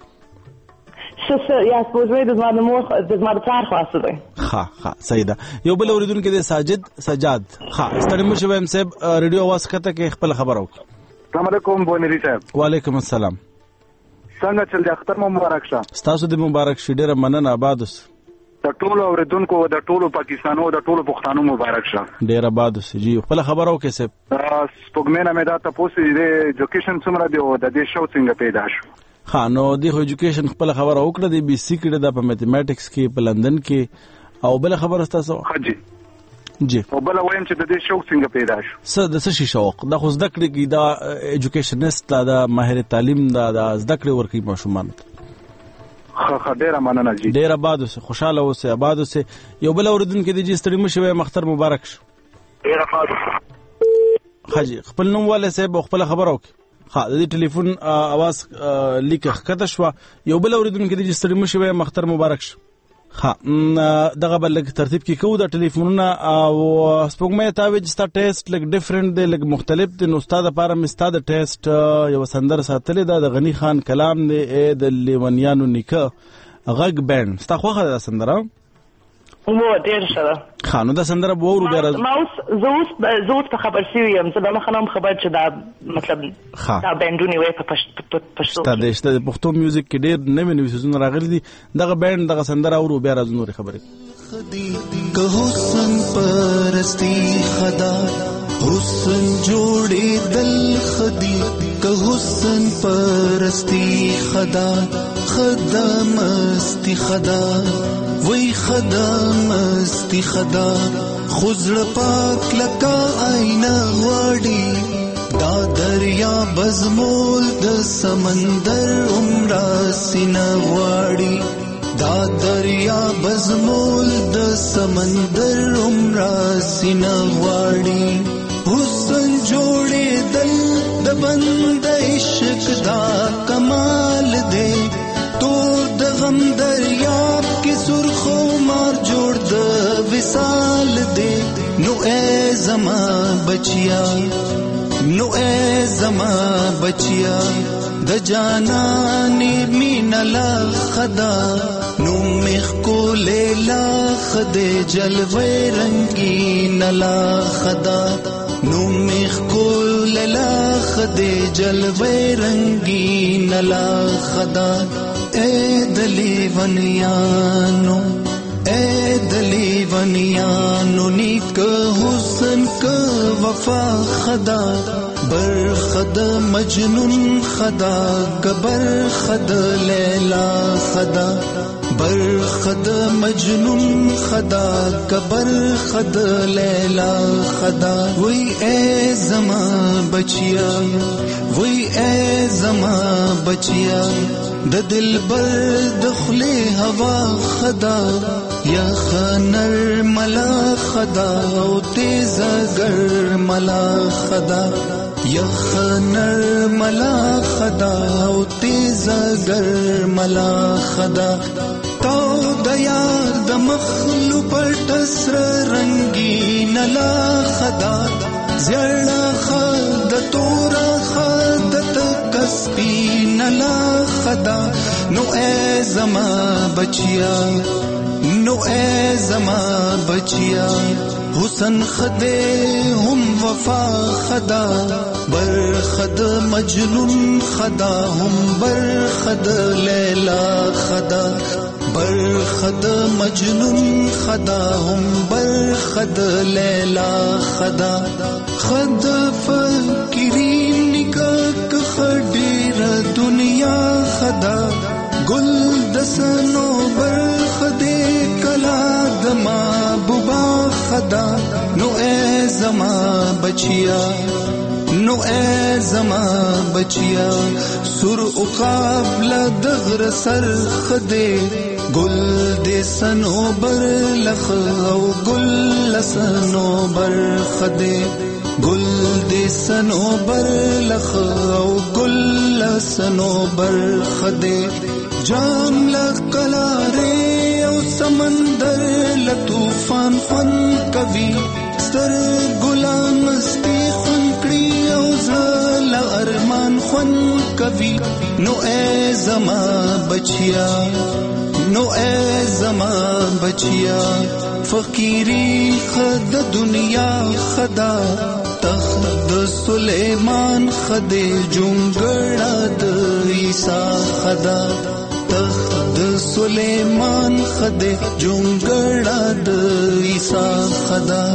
څه څه یا سپوږمۍ د زما د مور د زما د پلار خاصه ده. ها ها صحیح ده. یو بل اوریدونکو د ساجد سجاد. ها ستړي مشه ویم صاحب ریډیو आवाज کته کې خپل خبرو. السلام علیکم بونری صاحب. وعلیکم السلام. څنګه چل دی اختر مو مبارک شه. تاسو د مبارک شه. ډیره مننه. آباد اوس. د ټولو اوریدونکو د ټولو پاکستانو د ټولو پښتنو مبارک شه. ډیره آباد اوس. جی خپل خبرو کې صاحب. سپوږمۍ نه مې دا تاسو د ایجوکیشن څومره دی او د دې شو څنګه پیدا شو؟ ها نو د ایجوکیشن خپل خبره وکړه. د بي سي کړه د په میتھمیټکس کې په لندن کې او بل خبره تاسو حاجی جی او بل وایم چې د دې شوق څنګه پیدا شو؟ څه د څه شوق د خو زده کړې کې دا ایجوکیشنست دا ماهر تعلیم دا د زده کړې ورکی ماشومان خه خه ډیره مننه جی. ډیره آباد اوسه خوشاله اوسه آباد اوسه. یو بل اوریدونکو د جی ستړي مشه مختر مبارک شو. ډیره آباد حاجی خپل نوم والے صاحب خپل خبرو ها د ټلیفون आवाज لیک خطه شو. یو بل اوریدونکو د جی ستړي مشه مختر مبارک شو. ها دغه بل ترتیب کې کوو د ټلیفونونه او سپوږمۍ ته وځي ستا ټیسټ لګ ډیفرنٹ دی لګ مختلف دی. نو استاد لپاره مستا د ټیسټ یو سندر ساتلې ده د غنی خان کلام دی د لیونیانو نیکه غږ بند. ستا خوخه ده سندره و ډېر ښه ده. ښه نو دا سندره به واورو بیا راځو. ما اوس زه اوس زه اوس په خبر شوي یم، زه به مخه نه وم خبر چې دا مطلب دا بینډونه وایي په پښتو شته د شته د پښتو میوزیک کې ډېر نوي نوي څیزونه راغلي دي. دغه بینډ دغه سندره اورو بیا راځو نورې خبرې. که حسن پرستی خدا حسن جوړې دل خدي، که حسن پرستی خدا خدا مستی خدا وی خدا مستی خدا خزر پاک لکا آئینه غواړي، دا دریا بزمول د سمندر عمره سینه غواړي، دا دریا بزمول د سمندر عمره سینه غواړي. حسن جوړې دل د بند عشق دا کمال دی، تور د غم دریاب کې سرخو مار جوړ د وصال دی. نو اے زما بچیا نو اے زما بچیا د جانانی مین لا خدا نو مخ کو لیلا خدے جلوے رنگین لا خدا نو مخ کو لیلا خدے جلوے رنگین لا خدا. اے دلی ونیانو اے دلی ونیانو نیک حسن کا وفا خدا بر خد مجنون خدا گبر خد لیلا خدا بر خد مجنون خدا گبر خد لیلا خدا. وی اے زما بچیا وی اے زما بچیا د دل بر دخلی ہوا خدا یا خنر ملا خدا او تیز گر ملا خدا یا خنر ملا خدا او تیز گر ملا خدا. تو دیار د مخلو پر تسر رنگی نلا خدا زیڑا خد تورا خد تکسپی نلا خدا. نو اے زما بچیا نو اے زما بچیا حسن خدے ہم وفا خدا بر خد مجنون خدا ہم بر خد لیلا خدا بر خد مجنون خدا ہم بر خد لیلا خدا. خد فکرین نکاک خدیر دنیا خدا گل دسنو بر خدے کلا دما ببا خدا. نو اے زما بچیا نو اے زما بچیا سر اقابل دغر سر خدے گل دے سنو بر لخ او گل لسنو بر خدے گل دے سنو بر لخ او گل لسنو بر خدے. جام لکلارے او سمندر لطوفان خون کبھی ستر غلام مستی خون کڑی او زل ارمان خون کبھی. نو اے زما بچیا نو اے زما بچیا فقیری خد دنیا خدا تخت سلیمان خدے جونگڑا د عیسیٰ خدا تخت سلیمان خدے جونگڑا د عیسیٰ خدا.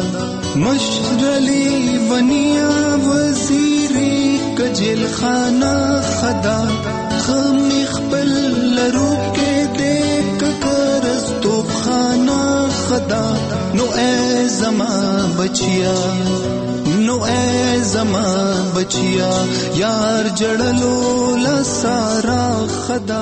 مشرلی ونیا وزیری کجل خانہ خدا خمیخ پل لرو کے دیکھ کرستو خانہ خدا. نو اے زما بچیا نو اے زما بچیا یار جڑلو لسارا خدا.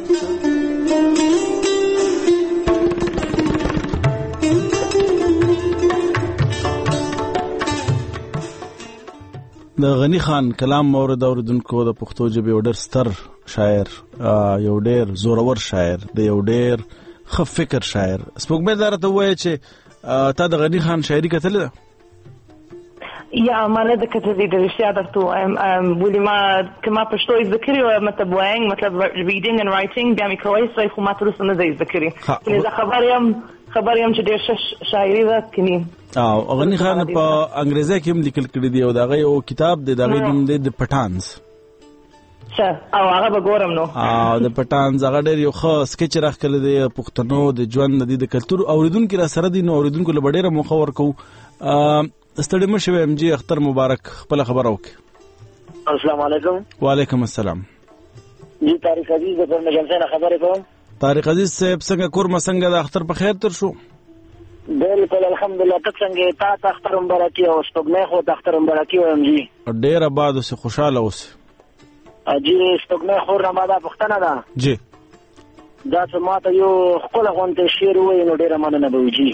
د غنی خان کلام مورد اوریدونکو د پښتو ژبې یو ډېر ستر شاعر یو ډېر زورور شاعر د یو ډېر ښه فکر شاعر سپوږمۍ دا راته ووایه چې تا د غنی خان شاعري کتلې ده؟ یا ما نه ده کتلې د رښتیا درته ووایم ولې ما که ما پښتو یې زده کړې وه مطلب وایینګ مطلب ریډینګ اینډ رایټینګ بیا مې کوی سوی خو ما تر اوسه نه ده یې زده کړې چې زه خبر یم خبر یم چې ډېر ښه شاعري ده کني. او غنی خان په انګریزي کې هم لیکل کړی دی او دا غي او کتاب دی دا غي نوم دی د پټانز. او هغه به ګورم نو. او د پټانز هغه ډېر یو ښه سکیچ راخلی دی پښتنو د ژوند د د کلتور اوریدونکو را سره دي نو اوریدونکو له ډېره موخه ورکو. ستړي مشه ام جی اختر مبارک خپل خبر اوکې. السلام علیکم. وعلیکم السلام. جی طارق عزیز د پرمجلسه نه خبرې کوم. طارق عزیز صاحب څنګه کور مسنګ د اختر په خیر تر شو؟ بالکل الحمدلله. تک څنګه تا ته اختر مبارکي او سپوږمۍ خو د اختر مبارکي وایم جی. ډېر آباد اوسه خوشاله اوسه. جی سپوږمۍ خور رمضان پښتنه ده. جی دا څه ماته یو خپل غونډه شعر وای نو ډېر مننه به وجي.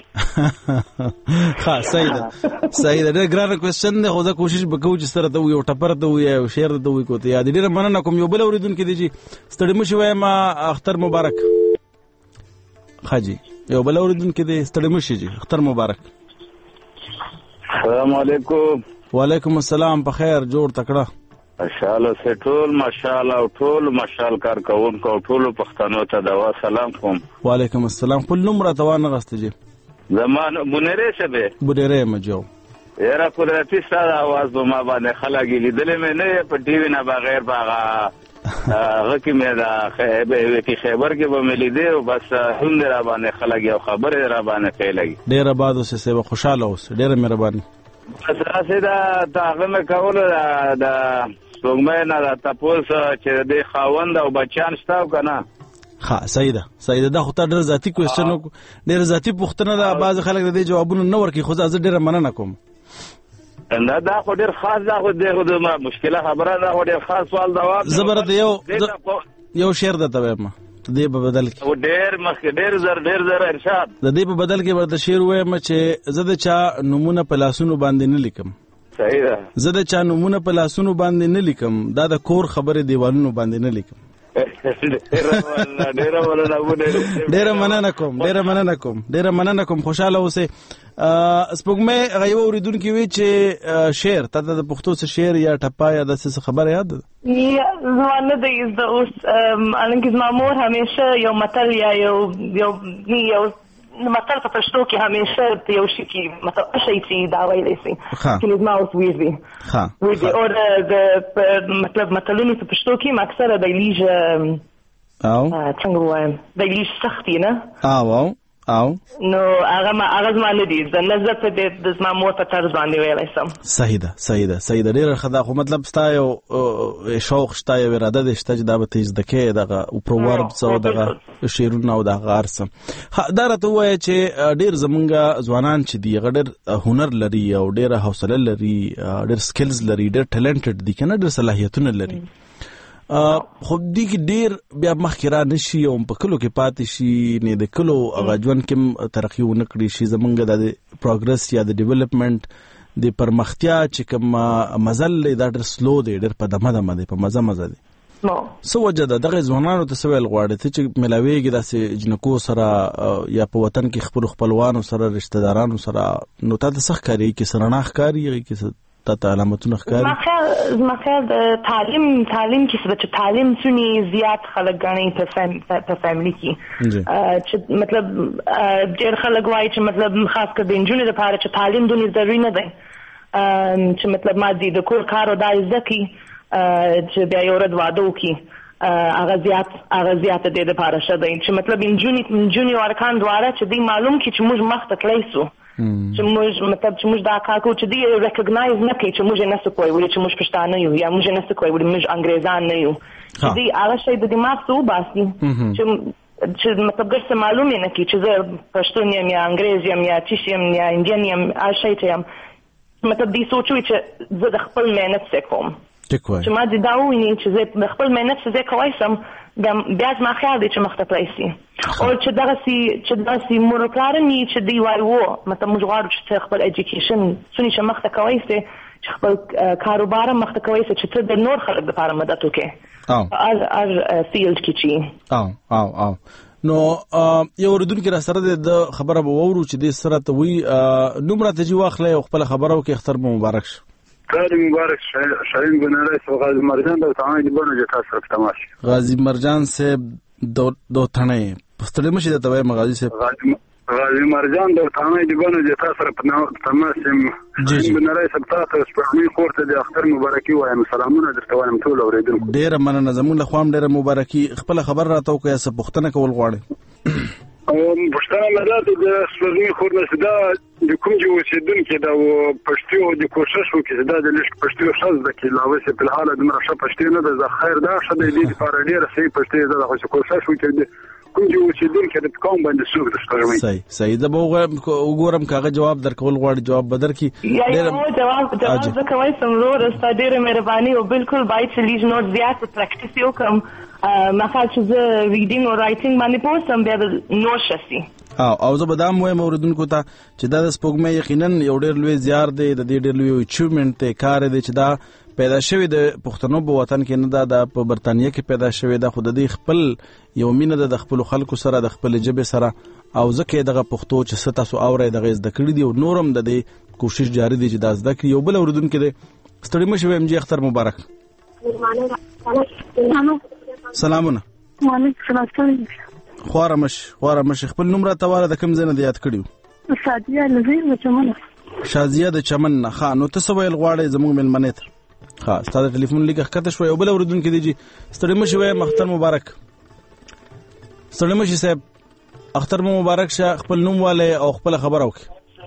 ها صحیح ده صحیح ده. ډېر ګران کوېسچن دی خو زه کوشش وکړم چې سره ته یو ټپر ته وي او شعر ته وي کوته یاد ډېر مننه کوم. یو بل اوریدونکو دی چې ستړي مشي وایم اختر مبارک. خاجي یو بل اوریدونکو دی ستړي مشي جی اختر مبارک. السلام علیکم. وعلیکم السلام. په خیر جوړ تکړه ماشاءالله سه ټول ماشاءالله او ټول ماشاءالله کار کوونکو او ټول پښتنو ته دوا سلام کوم. وعلیکم السلام. خپل نوم را توانه غسته جی. زمان بنره شبه بنره مجو یاره قدرتی سره आवाज به ما باندې خلګی لیدل مې نه په ټي وي نه بغیر باغه هغه کې مې دا خیبر کې خیبر کې به مې لیدې او بس هم را باندې خلګي او خبره را باندې پیلګي. ډیر آباد اوسه سه خوشاله اوسه ډیر مهرباني. اساسه دا تاغه مې کول دا سپوږمۍ نه دا تاسو چې د خاوند او بچیان شتاو کنه. ها صحیح ده صحیح ده. دا خو ته ډېر ذاتی کوېسچن ډېر ذاتی پوښتنه ده. بعض خلک د دې جوابونه نه ورکوي خو زه ډېره مننه کوم. دا دا خو ډېر خاص دا خو د مشکله خبره ده خو ډېر خاص سوال دا زه به درته یو یو شعر درته وایم د دې په بدل کې ډېر مخکې ډېر زر ډېر زر ارشاد د دې په بدل کې ورته شعر وایم چې زه د چا نمونه په لاسونو باندې نه لیکم. صحیح ده. زه د چا نمونه په لاسونو باندې نه لیکم دا د کور خبرې دیوالونو باندې نه لیکم. ډېر مننه کوم ډېر مننه کوم ډېر مننه کوم. خوشاله اوسئ. سپوږمۍ هغه یو اوریدونکي وی چې شعر ته د پښتو څه شعر یا ټپه یا داسې خبره یاد ده؟ زما نه دی زده اوس. الانکه زما مور همیشه یو متل یا یو یو یو متل په پښتو کې همیشه یو شي کې مطلب شي چې دا وایي شي چې زما اوس ویزي ها ویزي او د مطلب متلونه په پښتو کې اکثره د لیج او څنګه وایم د لیج سختي نه او او نو هغه ما هغه زما نه دي د نظر په د زما مور په طرز باندې ویلای سم. صحیح ده صحیح ده صحیح ده. ډېر ښه ده خو مطلب ستا یو شوق شته یو اراده ده شته چې دا به ته زده کې دغه پروورب څو دغه شعرونه او دغه ارسم. دا راته ووایه چې ډېر زمونږ ځوانان چې دي هغه ډېر هنر لري او ډېره حوصله لري ډېر سکلز لري ډېر ټیلنټډ دي که نه ډېر صلاحیتونه لري خو دی کې ډیر بیا مخکې را نشي او په کلو کې پاتې شي نه د کلو هغه ژوند کې ترقي ونه کړي شي. زمونږ د پروګرس یا د ډیولپمنٹ د پرمختیا چې کوم مزل دا ډېر سلو دی ډېر په دمه دمه دی په مزه مزه دی. څه وجه ده دغه ځوانانو ته څه ویل غواړي ته چې ملاویږي داسې جنکو سره یا په وطن کې خپلو خپلوانو سره رشته دارانو سره نو تا ته څه ښکاري کې څه رڼا ښکاري هغې کې تا ته علامتونه ښکاري؟ زما خیال د تعلیم تعلیم کې څه چې تعلیم څونې زیات خلک ګڼي په فیملي کې چې مطلب ډېر خلک وایي چې مطلب خاص کر د نجونې لپاره چې تعلیم دونې ضروري نه دی چې مطلب ما دي د کور کار او دا زده کړي چې بیا یو ورځ واده وکړي هغه زیات هغه زیات د دې لپاره ښه دی چې مطلب نجونې نجونې او ارکان دواړه چې دوی معلوم کړي چې موږ مخ ته تللی سو چې موږ مطلب چې موږ دا کار کوو چې دوی ریکګنایز نه کوي چې موږ یې نه څه کوی ولې چې موږ پښتانه یو یا موږ یې نه څه کوی ولې موږ انګریزان نه یو چې دوی هغه شی د دماغ څه وباسي چې چې مطلب ګر څه معلوم یې نه کړي چې زه پښتون یم یا انګریز یم یا چیش یم یا انډین یم هر شی چې یم مطلب دوی سوچوي چې زه د خپل محنت څه کوم چې ما دې دا وویني چې زه د خپل محنت څه کولی سم بیا زما خیال دی چې مخ ته تللی سي او چې دغسې چې داسې مور او پلار مي چې دوی وایي و مطلب موږ غواړو چې ته خپل ایجوکیشن څونه چې مخ ته کوی سې چې خپل کاروبار هم مخ ته کوی سې چې ته د نور خلک دپاره مدد وکړې په هر هر فیلډ کې چې او او او نو یو اورېدونکي را سره د خبره به واورو چې دې سره ته وایي نوم راته جي واخلی او خپله خبره وکړې اختر مو مبارک شه. کار مبارک شاهین بنارس و غازی مرجان دو تانه بونه جو تاسو تماش غازی مرجان صاحب دو دو تانه پستړې مشه د توای مغازی صاحب غازی مرجان در تانه دیگانو جتا سره تماسم بنرای سبتا ته سپمی خورته د اختر مبارکي وایم سلامونه درته وایم ټول اوریدونکو ډیر مننه زمون له خوام ډیر مبارکي خپل خبر راته کوي څه پوښتنه کول غواړي او پښتنه مدد د سپمی خورنه صدا د کوم جو اوسیدونکو دا پښتو د کوشش وکړي دا د لښک پښتو شاز د کلاوه سه په حاله د مرشه پښتو نه د خیر دا شته د دې لپاره ډیر صحیح پښتو دا خو کوشش وکړي کوم جو اوسیدونکو د کوم باندې سوق د ستړمي صحیح صحیح دا وګورم کاغه جواب درکول غواړي جواب بدر کی ډیر جواب جواب زکوي سمرو رستا ډیره مهرباني او بالکل بای چلیج نوٹ زیات پریکټیس یو کوم مخال چې زه ریډینګ او رائټینګ باندې پوسټم بیا نو شسي او او زه بدام وې موردونکو ته چې دا د سپوږمۍ یقینا یو ډیر لوی زیار دی د دې ډیر لوی اچیومنت ته کار دی چې دا پیدا شوی د پښتنو په وطن کې نه دا په برتانیې کې پیدا شوی دا خود د خپل یو مینه د خپل خلکو سره د خپل جبه سره او ځکه دغه پښتو چې ستا سو اوري دغه زده کړی دی او نورم د دې کوشش جاری دی چې دا زده کړي یو بل اوردونکو دی ستړي مشه ام جی اختر مبارک سلامونه وعلیکم السلام خوارمش خوارمش خپل نمبر تواله د کوم ځای نه یاد کړیو شادیه نظیر چمن شادیه د چمن نه ها نو تاسو ویل غواړئ زموږ ملمنه ته ها ستاسو ټلیفون لیک کته شو یو بل اوردونکو دی چې ستړي مشه وای مختر مبارک ستړي مشه صاحب اختر مبارک شه خپل نوم والے او خپل خبر اوک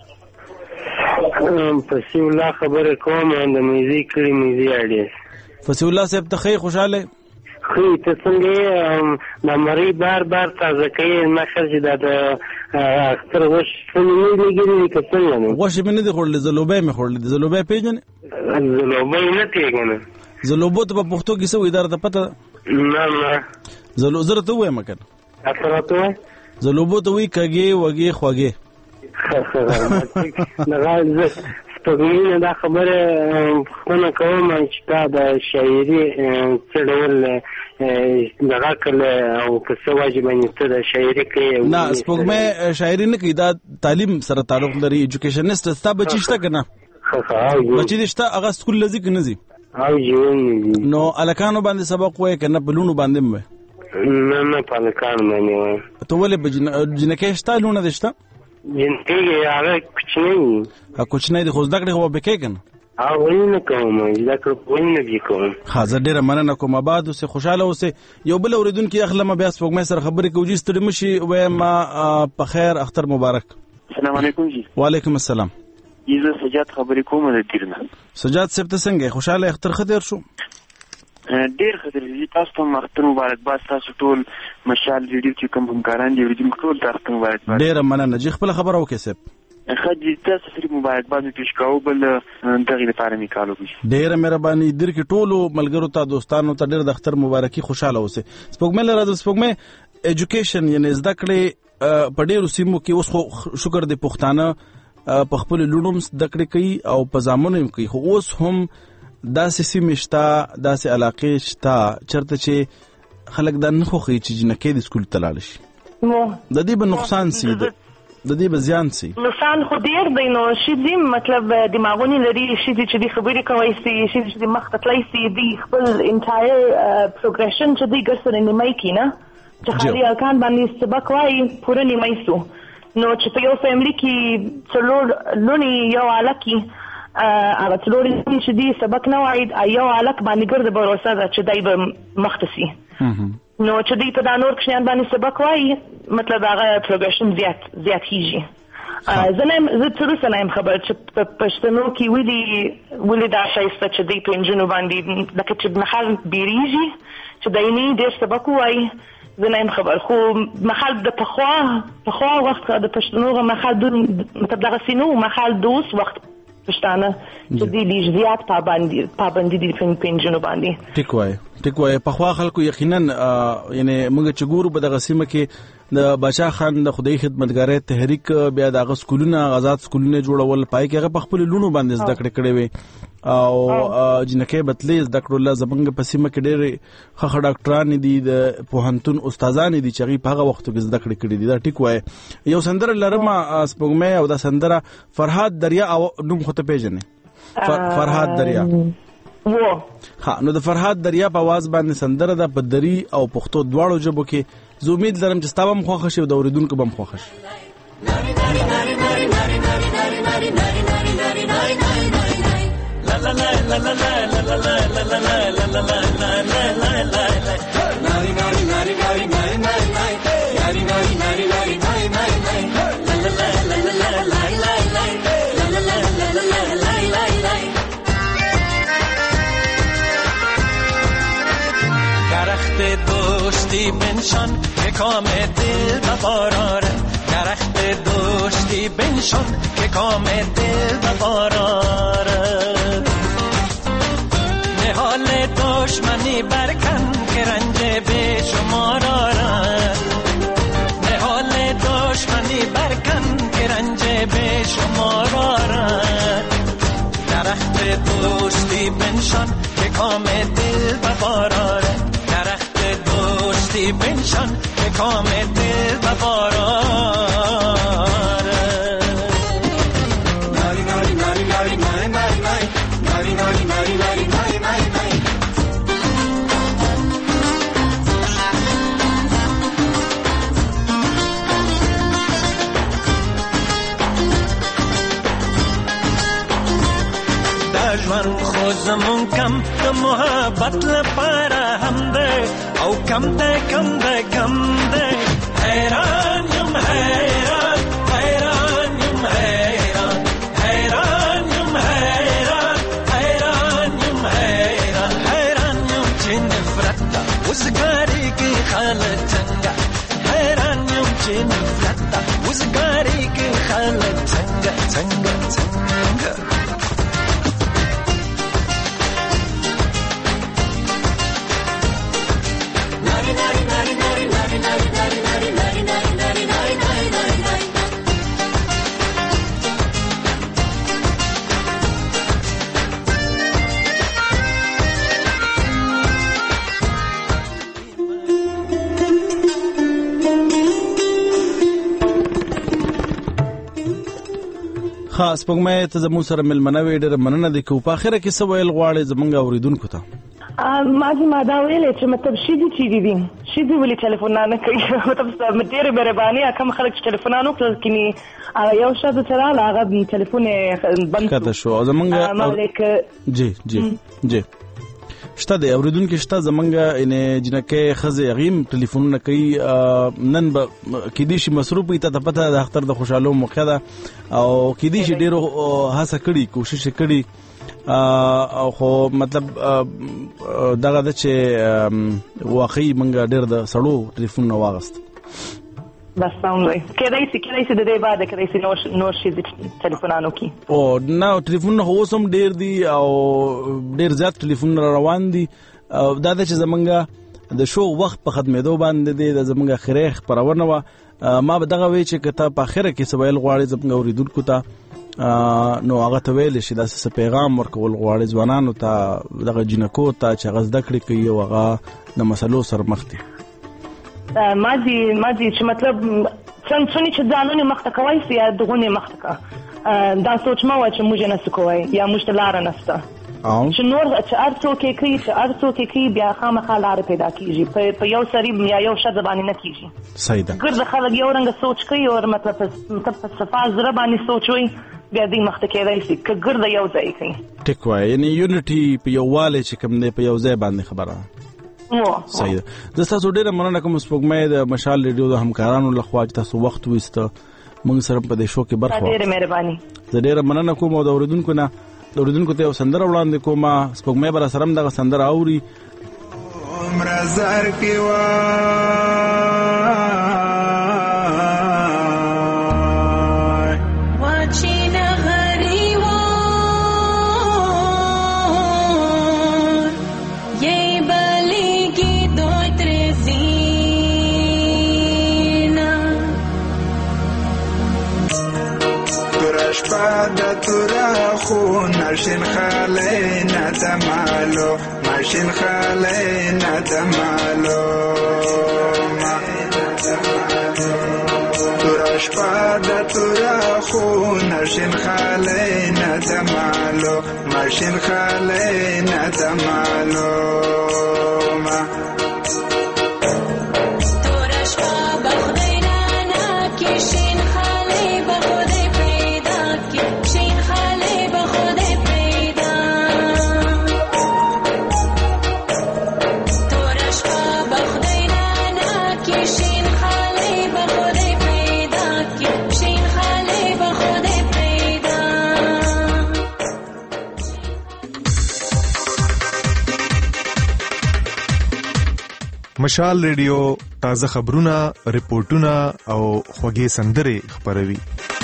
فسی الله خبره کوم د میوزیک کړي میوزیک اړیه فسی الله صاحب ته خی خوشاله خی ته څنګه د مری بار بار تازه کوي ما خرج د اختر وش فنی لګیږي کڅنګ نه وش مې نه دی خورل زلوبه مې خورل زلوبه پیژنې زلوبه نه پیژنې زلوبه ته په پښتو کې څه اداره ته پته نه نه زلو زره ته وای مکن اثر ته زلوبه ته وی کګي وګي خوګي نه غواړم سپوږمۍ دا خبره خونه کوم چې دا د شاعري څه ډول دغه کله او په څه واجب باندې ته د شاعري کوي نه سپوږمۍ شاعري نه کوي دا تعلیم سره تعلق لري ایجوکیشنست ستا بچی شته کنه بچی دې شته هغه سکول لذي کنه زی او جون نو الکانو باندې سبق وای کنه بلونو باندې مې نه نه پالکان باندې ته ولې بجنکه شته لونه دشته جنکه هغه کوچنی ها کوچنی د خوځ دکړه خو به کې کنه او وینه کوم دا کوم نه کوم حاضر ډیره مننه کوم آباد اوسه خوشاله اوسه یو بل اوریدونکو اخلم بیا سپوږمۍ سره خبرې کوي ستړي مشي و ما په خیر اختر مبارک السلام علیکم جی وعلیکم السلام زه سجاد خبرې کوم د تیرنه سجاد صاحب ته څنګه خوشاله اختر خدیر شو ډیر خدای دې تاسو ته اختر مبارک با تاسو ټول مشال ریډیو چې کوم همکاران دي ورته ټول تاسو مبارک با ډیر مننه جی خپل خبر او کیسه خدای تاسو سره مبارک با پیش کاو بل دغه لپاره میکالو ډیر مهرباني در کې ټولو ملګرو ته دوستانو ته ډیر د اختر مبارکي خوشاله اوسه سپوږمۍ لره د سپوږمۍ ایجوکیشن یعنی زده کړې په ډیرو سیمو کې اوس خو شکر د پښتانه په خپل لونوم زده کړې کوي او په ځامنو هم کوي خو اوس هم داسې سیمې شته داسې علاقې شته چرته چې خلک دا نه خوښوي چې جنکې د سکول ته لاړ شي د دې به نقصان سي د دې به زیان سي نقصان خو ډېر دی نو شي دې مطلب دماغونه لري شي چې دې خبرې کوي سي شي چې مخ ته تللی سي دې خپل انټایر پروګرشن چې دې ګرځره نیمای کی نه چې خالي الکان باندې سبق وایي پوره نیمای سو نو چې په یو فیملی کې څلور لونی یو الکی هغه څلور چې دې سبق نه وایي یو الک باندې ګرځي باور سره چې دای به مختصي نو چې دې په دا نور کښیان باندې سبق وایي مطلب هغه پروګرشن زیات زیات کیږي زه نه زه تر اوسه نه یم خبر چې په پښتنو کې ولې ولې دا شایسته چې دې په نجونو باندې لکه چې محل بیریږي چې دای نه ډېر سبق وایي زه نه یم خبر خو محل د پخوا پخوا وخت د پښتنو محل مطلب دغه سینو محل دوس وخت پښتانه چې دې ډېر زیات پابندي پابندي دي په نجونو باندې ټیک وای ټیک وای په خوا خلکو یقینا یعنی موږ چې ګورو په دغه سیمه کې د بادشاہ خان د خدای خدمتګارۍ تحریک بیا د غسکولونه آزاد سکولونه جوړول پای کې هغه په خپل لونو باندې زده کړې کړې وي او جنکې بتلې زده کړل زمونږ په سیمه کې ډېر خخ ډاکټران دي د پوهنتون استادان دي چې په هغه وخت کې زده کړې کړې دي دا ټیک وای یو سندره لرمه سپوږمۍ او دا سندره فرهاد دریا او نوم خو ته پیژنې فرهاد دریا و ها نو د فرهاد دریا په आवाज باندې سندره د بدري او پښتو دواړو ژبو کې زه امید لرم چې تاسو هم خوښ شئ او د اوریدونکو هم خوښ شي درخت دوستی بنشان که کام دل بباراره، درخت دوستی بنشان که کام دل بباراره، نهال دشمنی برکن که رنج به شما داره، نهال دشمنی برکن که رنج به شما داره، درخت دوستی بنشان که کام دل بباراره، درخت دوستی بنشان که کام دل بباراره. ناری ناری ناری ناری ناری ناری ناری ناری ناری ناری ناری ناری ناری دشمن خوزمون کم د محبت لپاره هم ده او کم ده کم ده کم ده، حیران یم حیران حیران یم حیران حیران یم حیران حیران یم حیران حیران یم چې نفرت ده وزګاری کې خالد څنګه، حیران یم چې نفرت ده وزګاری کې خالد څنګه څنګه څنګه. خاص پګمې ته زموږ سره ملمنه وې ډېر مننه دي کو په اخره کې څه ویل غواړي زمونږ اوریدونکو ته؟ ما چې ما دا ویلې چې مطلب شیدي چې دي شیدي ولې ټلیفون نه کوي، مطلب ډېر مهرباني کوم خلک چې ټلیفون نه کوي کینی یو شاده چلاله هغه ټلیفون بند کړه شو زمونږ مالک. جی جی جی شته د اوریدونکو شته زمونږ ان جنکه خزه غیم ټلیفونونه کوي نن به کې دي شي مصروف وي ته پته د اختر د خوشاله موقع ده او کې دي شي ډیرو هڅه کړي کوشش کړي او خو مطلب دغه د چې واقعي منګه ډیر د سړو ټلیفون نه واغست بس سموي کېدای شي کېدای شي د دې بعد کېدای شي نور نور شي د ټلیفونانو کې او نو ټلیفون هو سم ډیر دي او ډیر زیات ټلیفون روان دي دا د چې زمونږه د شو وخت په خدمتو باندې دي د زمونږه خیره خبرونه وا ما به دغه وی چې کته په اخره کې سوال غواړي زمونږ اوریدونکو ته نو هغه ته ویل شي دا څه پیغام ورکول غواړي ځوانانو ته دغه جنکو ته چې غزد کړی کوي او هغه د مسلو سر مخ دي ماضي ماضي چې مطلب څنګه څنګه چې ځانونه مخته کوي یا دغه مخته کا دا سوچ ما و چې موږ نه سکوي یا موږ ته لار نشته چې نور چې ارڅو کې کوي چې ارڅو کې کوي بیا خامخا لار پیدا کیږي په یو سری یا یو شته باندې نه کیږي صحیح ده ګرځ خلک یو رنګ سوچ کوي او مطلب په صفه زړه باندې سوچوي بیا دې مخته کېدای شي که ګرځ یو ځای کوي ټیک وای یعنی یونټي په یو والي چې کوم نه په یو ځای باندې خبره صحیح ده. د تاسو ډیره مننه کوم سپوږمۍ د مشال ریډیو د همکارانو لخوا چې تاسو وخت وسته موږ سره په دې شو کې برخه ډیره مهرباني زه ډیره مننه کوم او د اوریدونکو نه د اوریدونکو ته سندره وړاندې کوم سپوږمۍ بر سره دغه سندره اوري عمر زار کې وا تورا خون ماشین خاله ندمالو ماشین خاله ندمالو تورا شپادا تورا خون ماشین خاله ندمالو ماشین خاله ندمالو تورا شپا بخدینا ناکشین خاله مشال ریډیو تازه خبرونه، ریپورتونه او خوږې سندرې خپروي.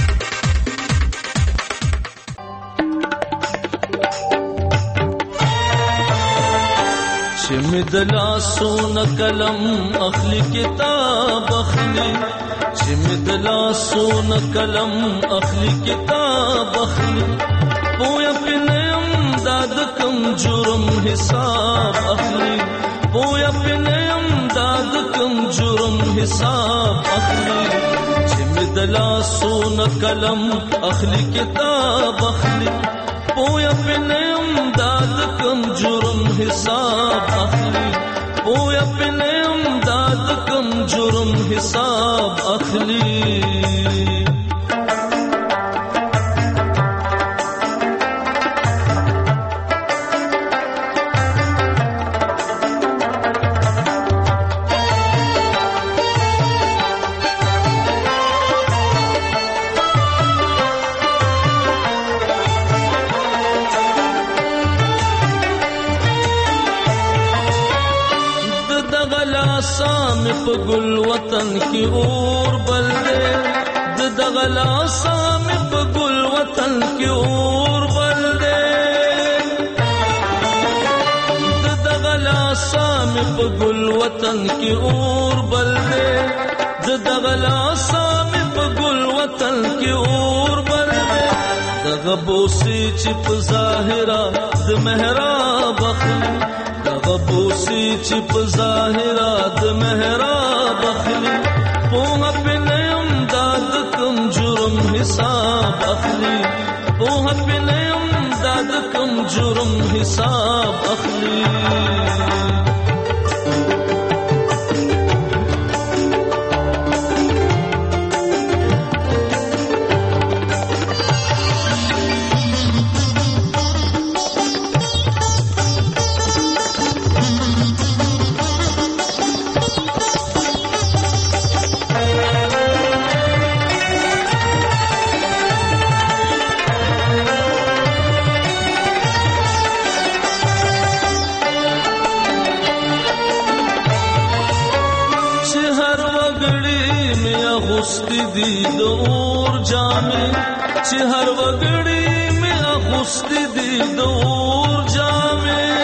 چې مې د لاسونه قلم اخلي کتاب اخلي، چې مې د لاسونه قلم اخلي کتاب اخلي، پویا پنیم داد کم جرم حساب اخلي، پویا پنیم داد کم جرم حساب اخلي، چې مې د لاسونه قلم اخلي کتاب اخلي، پویا پنیم داد کم جرم حساب اخلي، پویا پنیم داد کم جرم حساب اخلي. په ګل وطن کې اور بل دے، د دغلا سام په ګل وطن کې اور بل دے، د دغلا سام په ګل وطن کې اور بل دے، د دغلا سام په ګل وطن کې اور بل دے، دغه بوسي چې په ظاهرا د محراب اخلي، دغه بوسي چې په ظاهرا د محراب اخلي، پوها پنیم داد کم جرم حساب اخلي، پوها پنیم داد کم جرم حساب اخلي. اغوستی دی د اور جامې، چې هر وګړي مې اغوستی دی د اور جامې،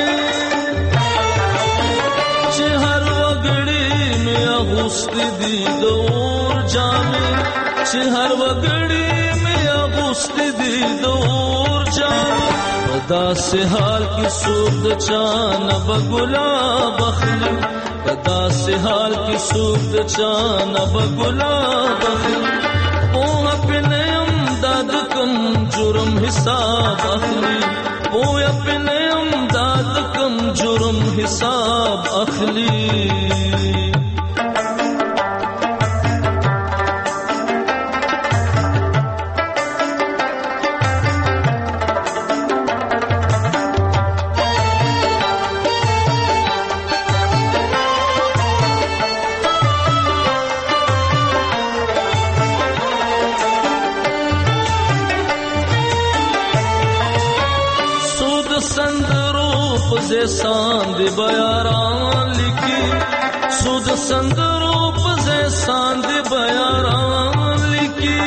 چې هر وګړي مې اغوستی دی د اور جامې، چې هر وګړي مې اغوستی دی د اور جامې، په داسې حال کې څوک د چا نه به ګلاب اخلي، په داسې حال کې څوک د چا نه به ګلاب اخلي، پوهه پې نه یم دا د کوم جرم حساب اخلي، پوهه پې نه یم دا د کوم جرم حساب اخلي. ساند بیاران لکی سود سندرو پزے ساند بیاران لکی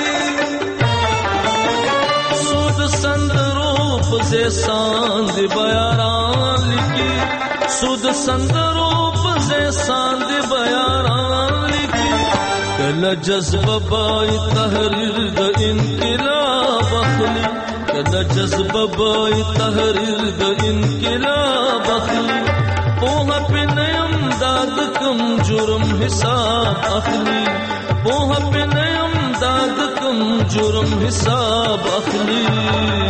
سود سندرو پزے ساند بیاران لکی سود سندرو پزے ساند بیاران لکی کل جذب بائی تحریر دا انقلاب اخلی کله جذب بای تحریر د انقلاب اخلي پوها پنیم داد کم جرم حساب اخلي پوها پنیم داد کم جرم حساب اخلي.